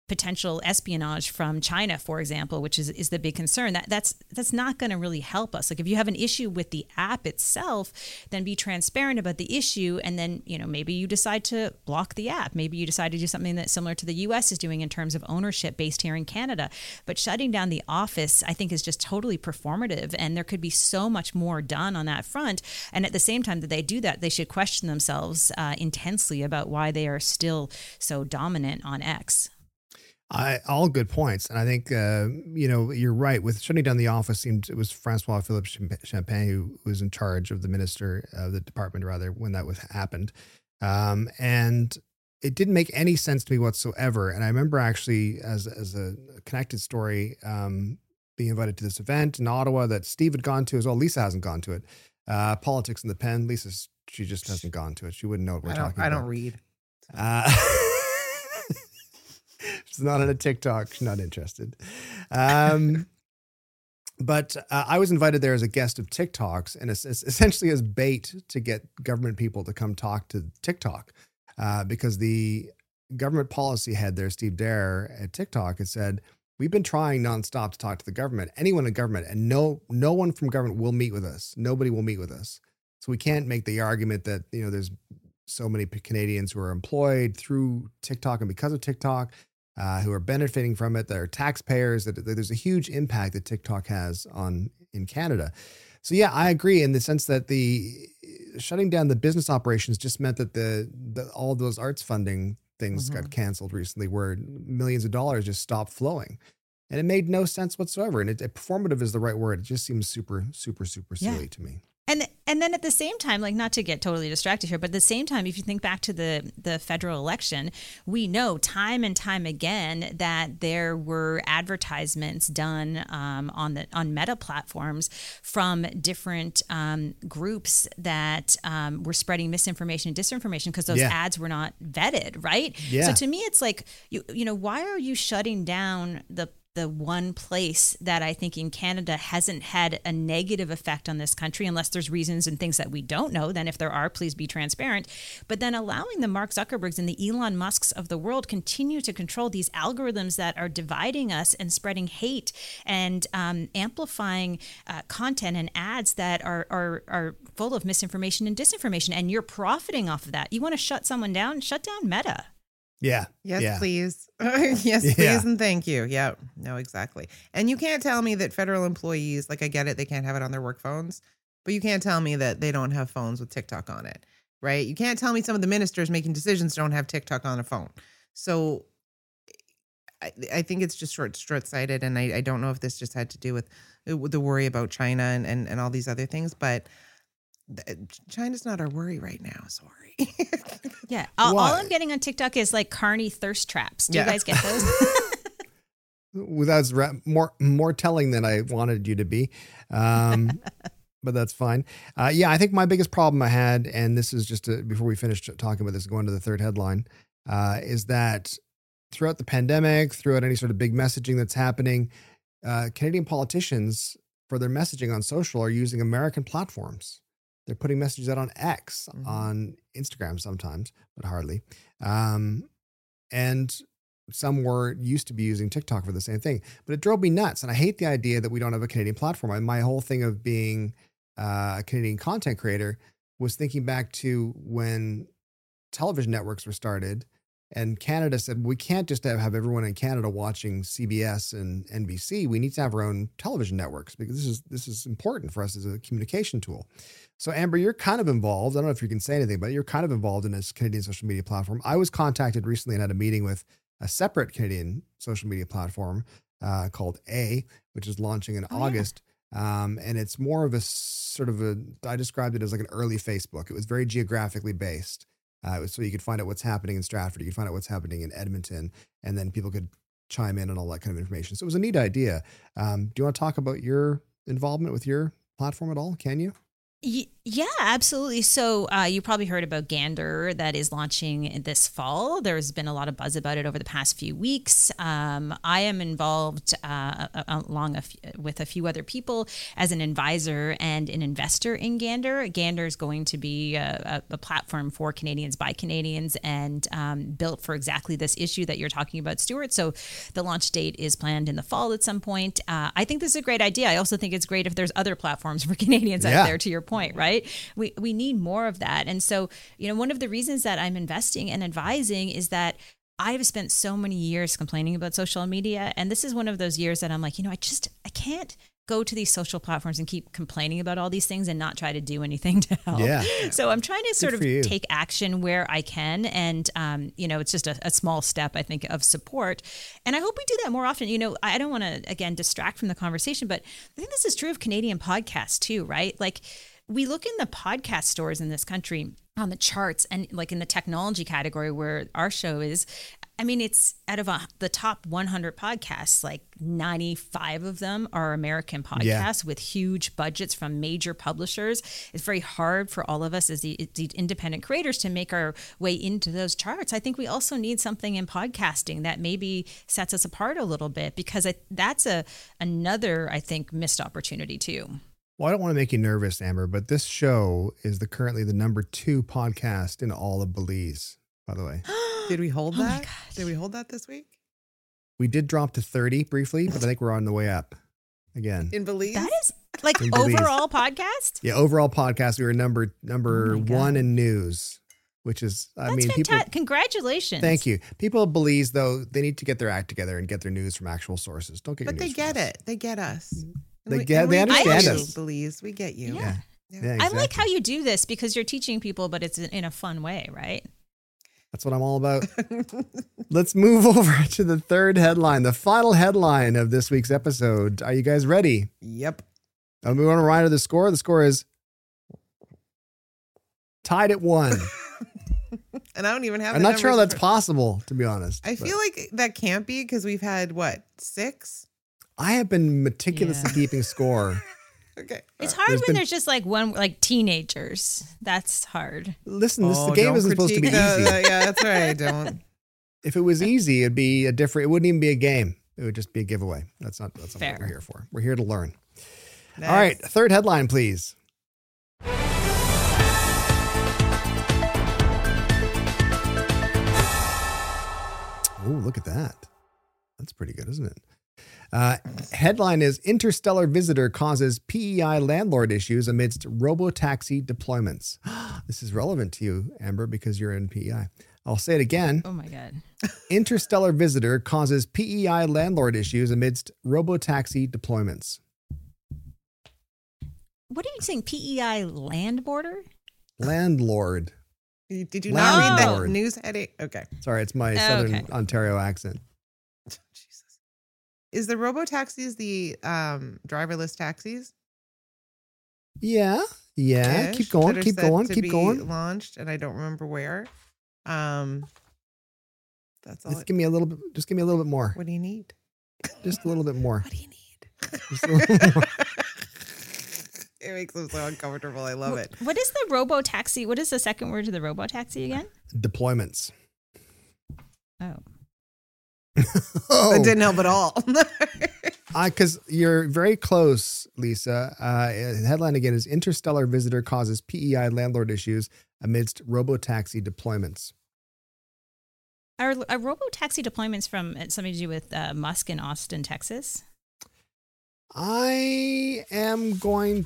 potential espionage from China, for example, which is, is the big concern. That that's that's not going to really help us. Like if you have an issue with the app itself, then be transparent about the issue, and then you know maybe you decide to block the app. Maybe you decide to do something that's similar to the U S is doing in terms of ownership based here in Canada. But shutting down the office, I think, is just totally performative, and there could be so much more done on that front. And at the same time that they do that, they should question themselves uh, intensely about why they are still so dominant on X. I, all good points. And I think, uh, you know, you're right. With shutting down the office, seemed it was Francois Philippe Champagne who was in charge of the minister of the department, rather, when that was happened. Um, and it didn't make any sense to me whatsoever. And I remember actually, as, as a connected story, um, being invited to this event in Ottawa that Steve had gone to as well. Lisa hasn't gone to it. Uh, Politics in the Pen. Lisa, she just hasn't gone to it. She wouldn't know what we're I don't, talking I about. I don't read. Uh, She's not on a TikTok. She's not interested. Um, but uh, I was invited there as a guest of TikToks, and it's, it's essentially as bait to get government people to come talk to TikTok, uh, because the government policy head there, Steve Dare at TikTok, had said, we've been trying nonstop to talk to the government, anyone in government, and no, no one from government will meet with us. Nobody will meet with us. So we can't make the argument that, you know, there's so many Canadians who are employed through TikTok and because of TikTok, Uh, who are benefiting from it, that are taxpayers, that, that there's a huge impact that TikTok has on in Canada. So yeah, I agree in the sense that the shutting down the business operations just meant that the, the all those arts funding things Mhm. got canceled recently, where millions of dollars just stopped flowing. And it made no sense whatsoever. And it, it performative is the right word. It just seems super, super, super Yeah. silly to me. And and then at the same time, like not to get totally distracted here, but at the same time, if you think back to the the federal election, we know time and time again that there were advertisements done um, on the on Meta platforms from different um, groups that um, were spreading misinformation and disinformation because those Yeah. ads were not vetted, right? Yeah. So to me, it's like you you know why are you shutting down the the one place that I think in Canada hasn't had a negative effect on this country, unless there's reasons and things that we don't know. Then if there are, please be transparent. But then allowing the Mark Zuckerbergs and the Elon Musks of the world continue to control these algorithms that are dividing us and spreading hate and um, amplifying uh, content and ads that are, are, are full of misinformation and disinformation. And you're profiting off of that. You want to shut someone down? Shut down Meta. Yeah. Yes, yeah. please. yes, please, Yeah. and thank you. Yeah, no, exactly. And you can't tell me that federal employees, like I get it, they can't have it on their work phones, but you can't tell me that they don't have phones with TikTok on it, right? You can't tell me some of the ministers making decisions don't have TikTok on a phone. So I, I think it's just short, short-sighted, and I, I don't know if this just had to do with, with the worry about China and, and, and all these other things, but th- China's not our worry right now. Sorry. Yeah. All, all Why? I'm getting on TikTok is like carny thirst traps. Do Yeah. you guys get those? Without ra- more more telling than I wanted you to be, um, but that's fine. Uh, yeah, I think my biggest problem I had, and this is just a, before we finish talking about this, going to the third headline, uh, is that throughout the pandemic, throughout any sort of big messaging that's happening, uh, Canadian politicians for their messaging on social are using American platforms. They're putting messages out on X, Mhm. on Instagram sometimes, but hardly. Um, and some were used to be using TikTok for the same thing, but it drove me nuts. And I hate the idea that we don't have a Canadian platform. And my whole thing of being uh, a Canadian content creator was thinking back to when television networks were started and Canada said, we can't just have, have everyone in Canada watching C B S and N B C. We need to have our own television networks because this is, this is important for us as a communication tool. So Amber, you're kind of involved. I don't know if you can say anything, but you're kind of involved in this Canadian social media platform. I was contacted recently and had a meeting with a separate Canadian social media platform uh, called A, which is launching in Oh, yeah. August. Um, and it's more of a sort of a, I described it as like an early Facebook. It was very geographically based. Uh, it was so you could find out what's happening in Stratford. You could find out what's happening in Edmonton, and then people could chime in and all that kind of information. So it was a neat idea. Um, do you want to talk about your involvement with your platform at all? Can you? Y- Yeah, absolutely. So uh, you probably heard about Gander that is launching this fall. There's been a lot of buzz about it over the past few weeks. Um, I am involved uh, along a f- with a few other people as an advisor and an investor in Gander. Gander is going to be a, a, a platform for Canadians by Canadians and um, built for exactly this issue that you're talking about, Stuart. So the launch date is planned in the fall at some point. Uh, I think this is a great idea. I also think it's great if there's other platforms for Canadians Yeah. out there, to your point, right? We we need more of that. And so, you know, one of the reasons that I'm investing and advising is that I've spent so many years complaining about social media. And this is one of those years that I'm like, you know, I just, I can't go to these social platforms and keep complaining about all these things and not try to do anything to help. Yeah. So I'm trying to sort Good of for you. take action where I can. And, um, you know, it's just a, a small step, I think, of support. And I hope we do that more often. You know, I don't want to, again, distract from the conversation, but I think this is true of Canadian podcasts too, right? Like, we look in the podcast stores in this country on the charts and like in the technology category where our show is, I mean, it's out of a, the top one hundred podcasts, like ninety-five of them are American podcasts Yeah. with huge budgets from major publishers. It's very hard for all of us as the, the independent creators to make our way into those charts. I think we also need something in podcasting that maybe sets us apart a little bit, because I, that's a another, I think, missed opportunity too. Well, I don't want to make you nervous, Amber, but this show is the currently the number two podcast in all of Belize, by the way. Did we hold Oh my that? gosh. Did we hold that this week We did drop to thirty briefly, but I think we're on the way up again. in Belize? That is like In Belize. overall podcast. Yeah, overall podcast, we were number number Oh my one God. in news, which is, I That's mean, people. fantastic. Congratulations. Thank you. People of Belize, though, they need to get their act together and get their news from actual sources. Don't get your But they news from get us. it. They get us. They And we- get- and they we understand get you, us. Belize, we get you. Yeah. Yeah, Yeah. I like exactly. how you do this because you're teaching people, but it's in a fun way, right? That's what I'm all about. Let's move over to the third headline, the final headline of this week's episode. Are you guys ready? Yep. Um, we want to remind of the score. The score is tied at one. And I don't even have. I'm the not sure how numbers that's for- possible, to be honest. I but feel like that can't be because we've had what six? I have been meticulously Yeah. keeping score. Okay. It's Uh, hard There's when been- there's just like one, like teenagers. That's hard. Listen, this oh, the game don't isn't supposed to be critique easy. the- the- yeah, that's right. Don't. If it was easy, it'd be a different. It wouldn't even be a game. It would just be a giveaway. That's not. That's not what Fair. we're here for. We're here to learn. Next. All right, third headline, please. Oh, look at that. That's pretty good, isn't it? Uh, headline is Interstellar Visitor Causes P E I Landlord Issues Amidst Robotaxi Deployments. This is relevant to you, Amber, because you're in P E I. I'll say it again. Oh my God. Interstellar Visitor Causes P E I Landlord Issues Amidst Robotaxi Deployments. What are you saying? P E I land border? Landlord. Did you not read that Landlord. news heading? Okay. Sorry, it's my Oh, Southern okay. Ontario accent. Jesus. Is the robo taxis the um, driverless taxis? Yeah, yeah. Ish, Keep going, that are keep set going, to keep be going. Launched, and I don't remember where. Um, that's all. Just it- give me a little bit. Just give me a little bit more. what do you need? Just a little bit more. What do you need? Just a little more. It makes them so uncomfortable. I love it. What is the robo taxi? What is the second word to the robo taxi again? Deployments. Oh, Oh, It didn't help at all. because you're very close, Lisa. Uh, headline again is Interstellar Visitor Causes P E I Landlord Issues Amidst Robotaxi Deployments. are, are robo taxi deployments from uh, something to do with uh, Musk in Austin, Texas? I am going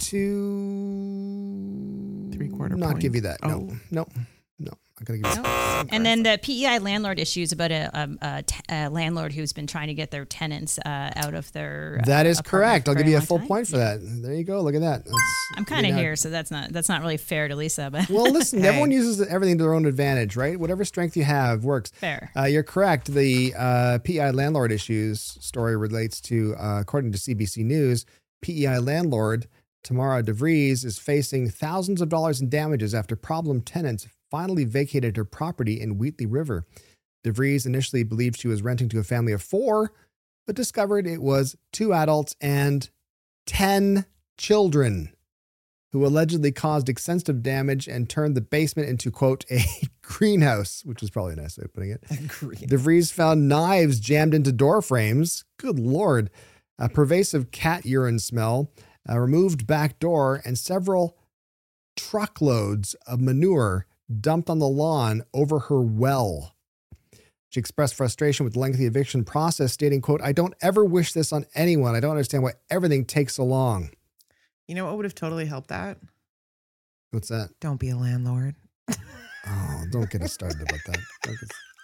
to Three-quarter not point. give you that. No, Oh. no, no. I'm going to give you No. And then the P E I landlord issue is about a, um, a, t- a landlord who's been trying to get their tenants uh, out of their. That uh, is apartment correct. for I'll give very you a long full time. point for that. There you go. Look at that. That's, I'm kind you of know- here, so that's not that's not really fair to Lisa, but Well, listen, Hey. everyone uses everything to their own advantage, right? Whatever strength you have works. fair. Uh, you're correct. The uh, P E I landlord issues story relates to, uh, according to C B C News, P E I landlord Tamara DeVries is facing thousands of dollars in damages after problem tenants finally vacated her property in Wheatley River. DeVries initially believed she was renting to a family of four, but discovered it was two adults and ten children. who allegedly caused extensive damage and turned the basement into, quote, a greenhouse, which is probably a nice way of putting it. Green. DeVries found knives jammed into door frames. Good Lord. A pervasive cat urine smell, a removed back door, and several truckloads of manure dumped on the lawn over her well. She expressed frustration with the lengthy eviction process, stating, quote, I don't ever wish this on anyone. I don't understand why everything takes so long. You know what would have totally helped that? What's that? Don't be a landlord. Oh, don't get us started about that. Don't,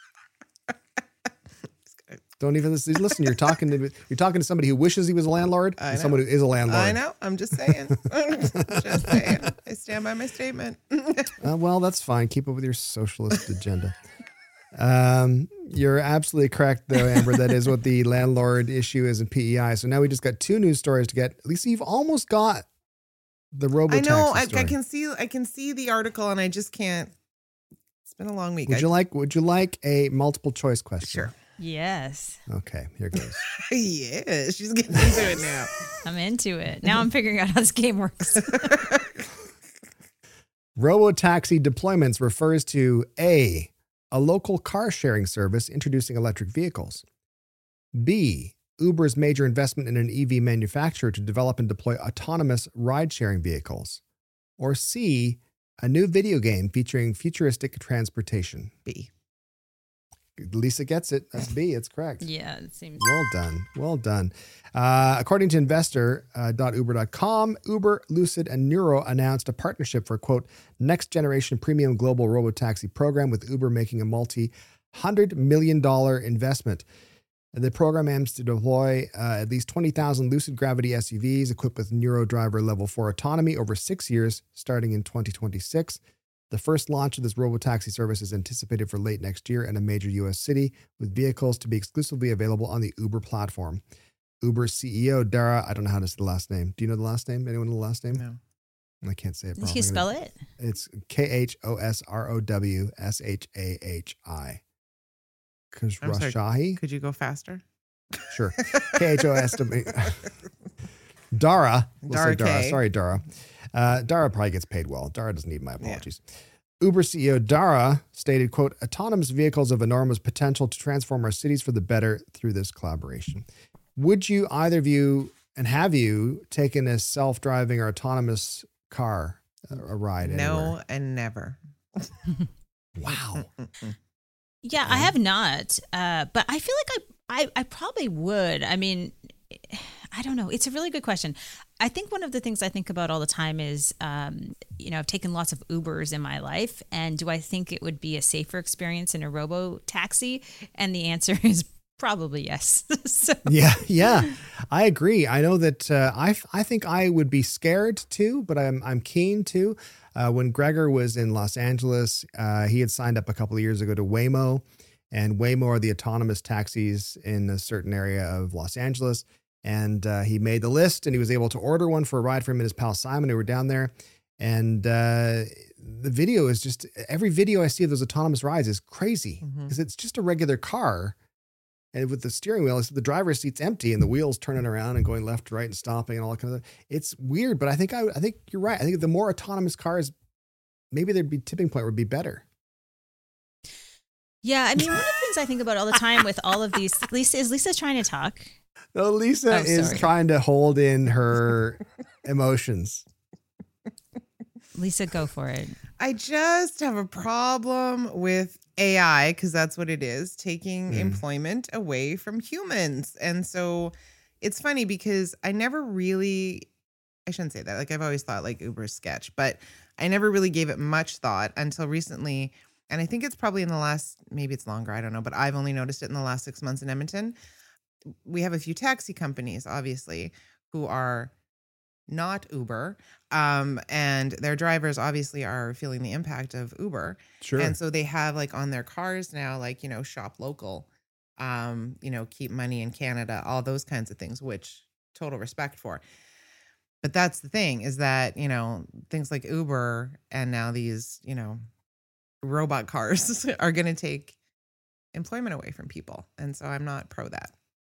get... don't even listen. Listen, you're talking to you're talking to somebody who wishes he was a landlord and someone who is a landlord. I know. I'm just saying. just saying. I stand by my statement. uh, well, that's fine. Keep up with your socialist agenda. Um, you're absolutely correct, though, Amber. That is what the landlord issue is in P E I. So now we just got two news stories to get. Lisa, you've almost got the robo. I know. I, I can see. I can see the article, and I just can't. It's been a long week. Would I, you like? Would you like a multiple choice question? Sure. Yes. Okay. Here goes. Yeah, she's getting into it now. I'm into it. Now I'm figuring out how this game works. Robotaxi deployments refers to A, a local car sharing service introducing electric vehicles. B, Uber's major investment in an E V manufacturer to develop and deploy autonomous ride-sharing vehicles. Or C, a new video game featuring futuristic transportation. B. Lisa gets it. That's B. It's correct. Yeah, it seems. Well done. Well done. Uh, according to investor dot uber dot com, Uber, Lucid, and Nuro announced a partnership for, quote, next generation premium global robotaxi program, with Uber making a multi-hundred million dollar investment. The program aims to deploy uh, at least twenty thousand Lucid Gravity S U Vs equipped with Nuro Driver Level four autonomy over six years, starting in twenty twenty-six. The first launch of this robotaxi service is anticipated for late next year in a major U S city, with vehicles to be exclusively available on the Uber platform. Uber C E O, Dara, I don't know how to say the last name. Do you know the last name? Anyone know the last name? No. I can't say it Can properly. you spell it? It's K H O S R O W S H A H I. Khosrowshahi? Could you go faster? Sure. K H O S W. Dara. We'll Dara say Dara. K. Sorry, Dara. Uh, Dara probably gets paid well. Dara doesn't need my apologies. Yeah. Uber C E O Dara stated, quote, autonomous vehicles have enormous potential to transform our cities for the better through this collaboration. Would you, either of you, and have you taken a self-driving or autonomous car, uh, a ride No, anywhere? and never. Wow. Yeah, I have not. Uh, but I feel like I, I, I probably would. I mean, I don't know. It's a really good question. I think one of the things I think about all the time is, um, you know, I've taken lots of Ubers in my life, and do I think it would be a safer experience in a robo taxi? And the answer is probably yes. so. Yeah, yeah, I agree. I know that uh, I I think I would be scared too, but I'm I'm keen to. Uh, when Gregor was in Los Angeles, uh, he had signed up a couple of years ago to Waymo, and Waymo are the autonomous taxis in a certain area of Los Angeles. And uh, he made the list, and he was able to order one for a ride for him and his pal Simon, who were down there. And uh, the video is just, every video I see of those autonomous rides is crazy, because mm-hmm. it's just a regular car. And with the steering wheel, the driver's seat's empty and the wheels turning around and going left to right and stopping and all that kind of stuff. It's weird, but I think I, I think you're right. I think the more autonomous cars, maybe there'd be tipping point would be better. Yeah, I mean, one of the things I think about all the time with all of these, Lisa, is Lisa trying to talk? No, Lisa oh, is sorry. trying to hold in her emotions. Lisa, go for it. I just have a problem with A I, because that's what it is, taking mm. employment away from humans. And so it's funny because I never really, I shouldn't say that. Like, I've always thought like Uber's sketch, but I never really gave it much thought until recently. And I think it's probably in the last, maybe it's longer, I don't know, but I've only noticed it in the last six months in Edmonton. We have a few taxi companies, obviously, who are not Uber. Um, and their drivers obviously are feeling the impact of Uber. Sure. And so they have like on their cars now, like, you know, shop local, um, you know, keep money in Canada, all those kinds of things, which total respect for. But that's the thing, is that, you know, things like Uber and now these, you know, robot cars are going to take employment away from people. And so I'm not pro that.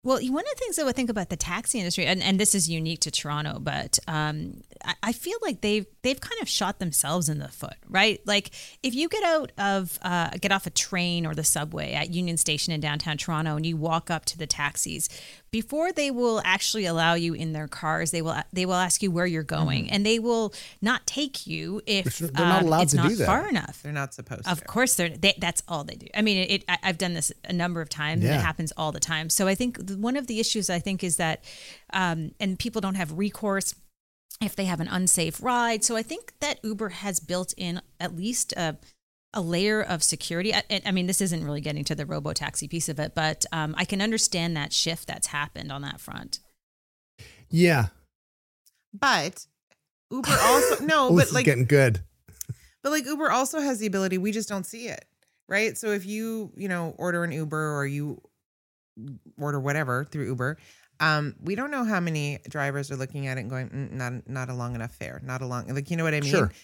Well, one of the things that I think about the taxi industry, and, and this is unique to Toronto, but um, I, I feel like they've they've kind of shot themselves in the foot, right? Like if you get out of uh, get off a train or the subway at Union Station in downtown Toronto and you walk up to the taxis, before they will actually allow you in their cars, they will they will ask you where you're going, mm-hmm. and they will not take you if they're not allowed um, it's to not do that. far enough. They're not supposed to. Of course, they're they, that's all they do. I mean, it, I, I've done this a number of times, Yeah. and it happens all the time. So I think the, one of the issues I think is that, um, and people don't have recourse if they have an unsafe ride. So I think that Uber has built in at least a, a layer of security. I, I mean, this isn't really getting to the robo-taxi piece of it, but um, I can understand that shift that's happened on that front. Yeah. But Uber also, no, Oh, but this is like, getting good. but like Uber also has the ability, we just don't see it, right? So if you, you know, order an Uber or you order whatever through Uber, um, we don't know how many drivers are looking at it and going, mm, not, not a long enough fare, not a long, like, you know what I mean? Sure.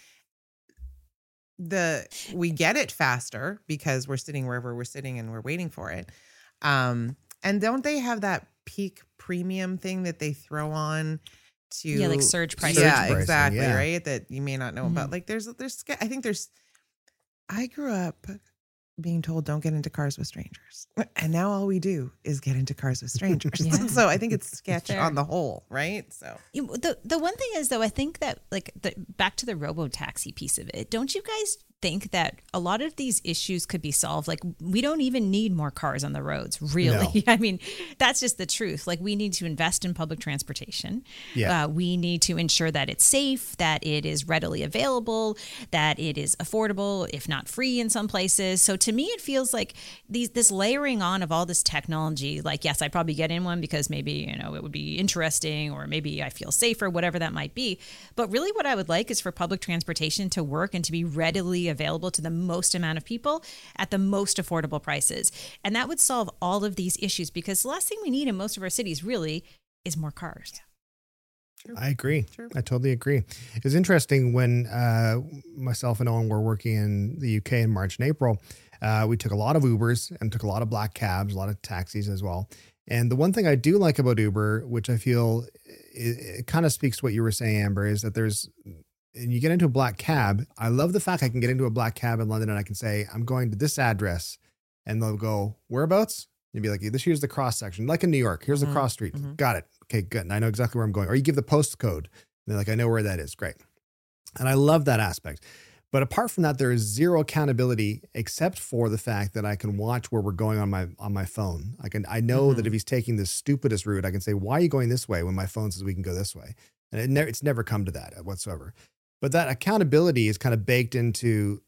The, we get it faster because we're sitting wherever we're sitting and we're waiting for it. Um, and don't they have that peak premium thing that they throw on to, Yeah, like surge pricing. Yeah, Surge pricing, exactly. yeah. Right. That you may not know Mhm. about. Like there's, there's, I think there's, I grew up being told don't get into cars with strangers. And now all we do is get into cars with strangers. Yeah. So I think it's sketch Fair. on the whole, right? So You- The the one thing is though, I think that like the back to the robo taxi piece of it. Don't you guys think that a lot of these issues could be solved? Like we don't even need more cars on the roads, really. No. I mean, that's just the truth. Like we need to invest in public transportation. Yeah. Uh, we need to ensure that it's safe, that it is readily available, that it is affordable, if not free in some places. So to me, it feels like these this layering on of all this technology. Like, yes, I'd probably get in one because maybe, you know, it would be interesting or maybe I feel safer, whatever that might be. But really what I would like is for public transportation to work and to be readily available to the most amount of people at the most affordable prices. And that would solve all of these issues because the last thing we need in most of our cities really is more cars. true. I agree. True. I totally agree. It was interesting when uh, myself and Owen were working in the U K in March and April. Uh, we took a lot of Ubers and took a lot of black cabs, a lot of taxis as well. And the one thing I do like about Uber, which I feel it, it kind of speaks to what you were saying, Amber, is that there's, and you get into a black cab. I love the fact I can get into a black cab in London and I can say, I'm going to this address, and they'll go, whereabouts? You'd be like, this here's the cross section, like in New York. Here's Mhm, the cross street. mhm. Got it. Okay, good. And I know exactly where I'm going. Or you give the postcode. And they're like, I know where that is. Great. And I love that aspect. But apart from that, there is zero accountability except for the fact that I can watch where we're going on my on my phone. I can I know Mhm. that if he's taking the stupidest route, I can say, why are you going this way when my phone says we can go this way? And it never, it's never come to that whatsoever. But that accountability is kind of baked into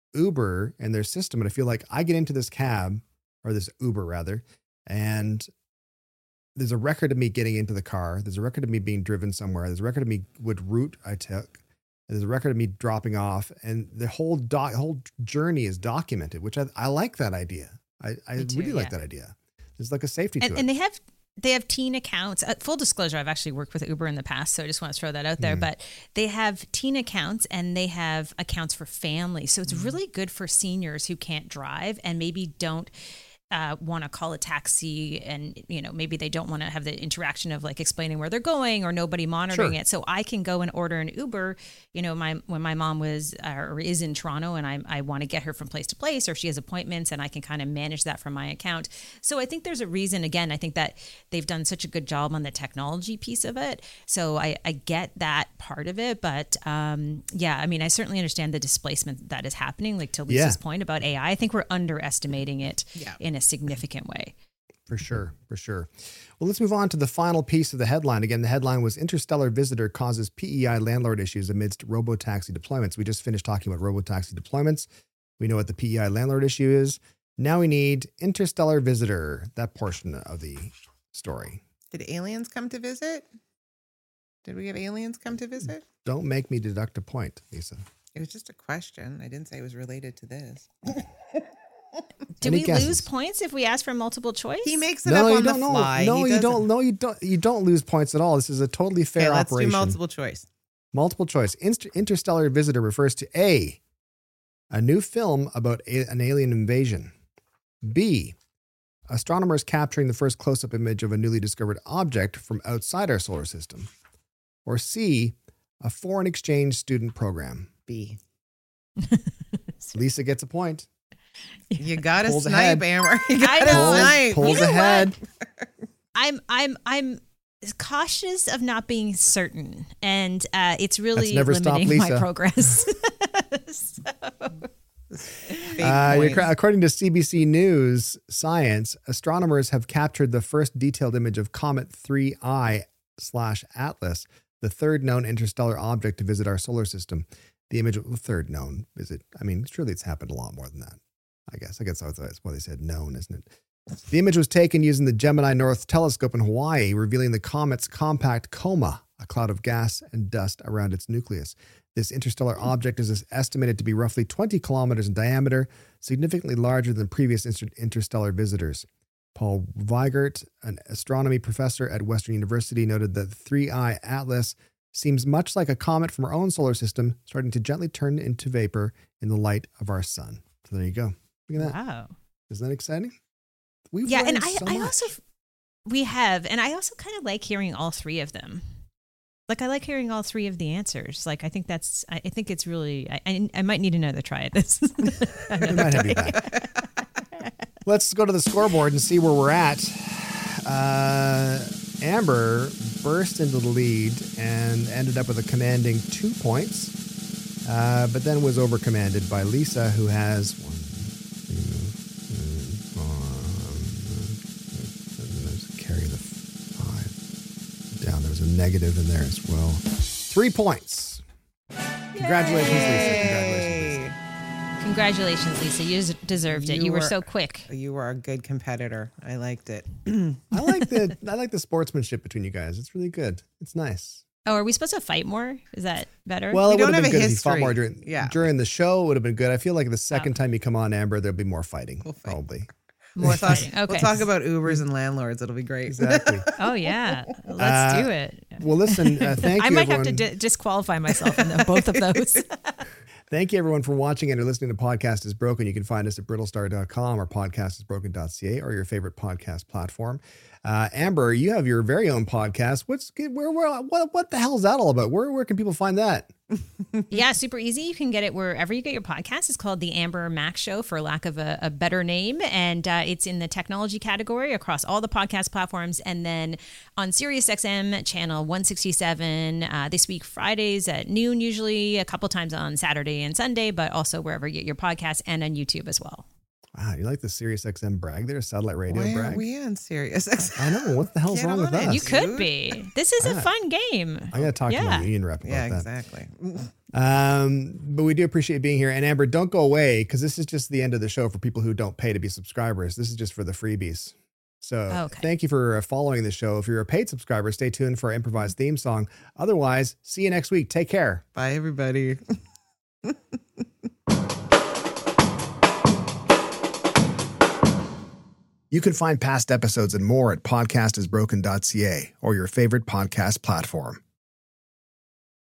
Uber and their system. And I feel like I get into this cab or this Uber rather, and there's a record of me getting into the car. There's a record of me being driven somewhere. There's a record of me what route I took. There's a record of me dropping off, and the whole doc, whole journey is documented, which I, I like that idea. I, I Me too, really like yeah. that idea. There's like a safety to And, it. and they have they have teen accounts. Uh, full disclosure, I've actually worked with Uber in the past, so I just want to throw that out there. Mm. But they have teen accounts and they have accounts for families. So it's really good for seniors who can't drive and maybe don't uh, want to call a taxi, and you know maybe they don't want to have the interaction of like explaining where they're going or nobody monitoring Sure. it. So I can go and order an Uber. You know, my when my mom was uh, or is in Toronto and I I want to get her from place to place, or if she has appointments, and I can kind of manage that from my account. So I think there's a reason. Again, I think that they've done such a good job on the technology piece of it. So I I get that part of it, but um yeah, I mean I certainly understand the displacement that is happening. Like to Lisa's Yeah. point about A I, I think we're underestimating it Yeah. in a significant way. For sure, for sure. Well, let's move on to the final piece of the headline. Again, the headline was Interstellar Visitor Causes P E I Landlord Issues Amidst Robotaxi Deployments. We just finished talking about robotaxi deployments. We know what the P E I landlord issue is. Now we need Interstellar Visitor, that portion of the story. Did aliens come to visit? Did we have aliens come to visit? Don't make me deduct a point, Lisa. It was just a question. I didn't say it was related to this. Do Any we guesses? lose points if we ask for multiple choice? He makes it No, up you on the don't. No, fly. no, He you doesn't- don't. No, you don't. You don't lose points at all. This is a totally fair Okay, let's operation. do multiple choice. Multiple choice. Inst- Interstellar Visitor refers to A, a new film about a- an alien invasion. B, astronomers capturing the first close-up image of a newly discovered object from outside our solar system? Or C, a foreign exchange student program? B. Lisa gets a point. You got to Pulls snipe, ahead. Amber. You I got to know. snipe. Pulls You know ahead. I'm I'm I'm cautious of not being certain, and uh, it's really never stopped limiting my Lisa. progress. So- Fake Uh, you're points. cor- according to C B C News Science, astronomers have captured the first detailed image of Comet three I slash Atlas, the third known interstellar object to visit our solar system. The image of the third known visit. I mean, surely it's happened a lot more than that. I guess. I guess that's why they said known, isn't it? The image was taken using the Gemini North Telescope in Hawaii, revealing the comet's compact coma, a cloud of gas and dust around its nucleus. This interstellar object is estimated to be roughly twenty kilometers in diameter, significantly larger than previous inter- interstellar visitors. Paul Weigert, an astronomy professor at Western University, noted that the three I Atlas seems much like a comet from our own solar system, starting to gently turn into vapor in the light of our sun. So there you go. Look at that. wow. Isn't that exciting? We've Yeah, and learned I, so I much. also we have, and I also kind of like hearing all three of them. Like I like hearing all three of the answers. Like I think that's, I, I think it's really, I, I, I might need another try at this. We might have you back. Let's go to the scoreboard and see where we're at. Uh, Amber burst into the lead and ended up with a commanding two points, uh, but then was overcommanded by Lisa, who has one, two, three, four, and there's carry the five down. There's a negative in there as well. Three points. Congratulations, Lisa. Congratulations, Lisa. Congratulations, Lisa. You des- deserved it. You You were were- so quick. You were a good competitor. I liked it. I like the I like the sportsmanship between you guys. It's really good. It's nice. Oh, are we supposed to fight more? Is that better? Well, We it would don't have have been a good if you fought history. more during Yeah. during the show. It would have been good. I feel like the second time you come on, Amber, there'll be more fighting. We'll fight. Probably. more We'll talk, fighting. Okay. we'll talk about Ubers and landlords. It'll be great. Exactly. Oh yeah, let's Uh, do it. Well, listen. Uh, thank I you. might everyone. have to di- disqualify myself in the, both of those. Thank you, everyone, for watching and or listening to Podcast is Broken. You can find us at brittlestar dot com or podcast is broken dot c a or your favorite podcast platform. Uh, Amber, you have your very own podcast. What's where, where what what the hell is that all about? Where where can people find that? Yeah, super easy. You can get it wherever you get your podcast. It's called The Amber Mac Show, for lack of a, a better name. And uh, it's in the technology category across all the podcast platforms. And then on SiriusXM channel one sixty-seven uh, this week, Fridays at noon, usually a couple times on Saturday and Sunday, but also wherever you get your podcast and on YouTube as well. Wow, you like the SiriusXM brag there? Satellite radio Why brag? aren't we on Sirius? I know. What the hell's Get wrong with on it. us? You could dude. be. This is a Ah. fun game. I got to talk to my Yeah. union rep about Yeah, that. exactly. Um, but we do appreciate being here. And Amber, don't go away, because this is just the end of the show for people who don't pay to be subscribers. This is just for the freebies. So Okay. thank you for uh, following the show. If you're a paid subscriber, stay tuned for our improvised theme song. Otherwise, see you next week. Take care. Bye, everybody. You can find past episodes and more at podcast is broken dot c a or your favorite podcast platform.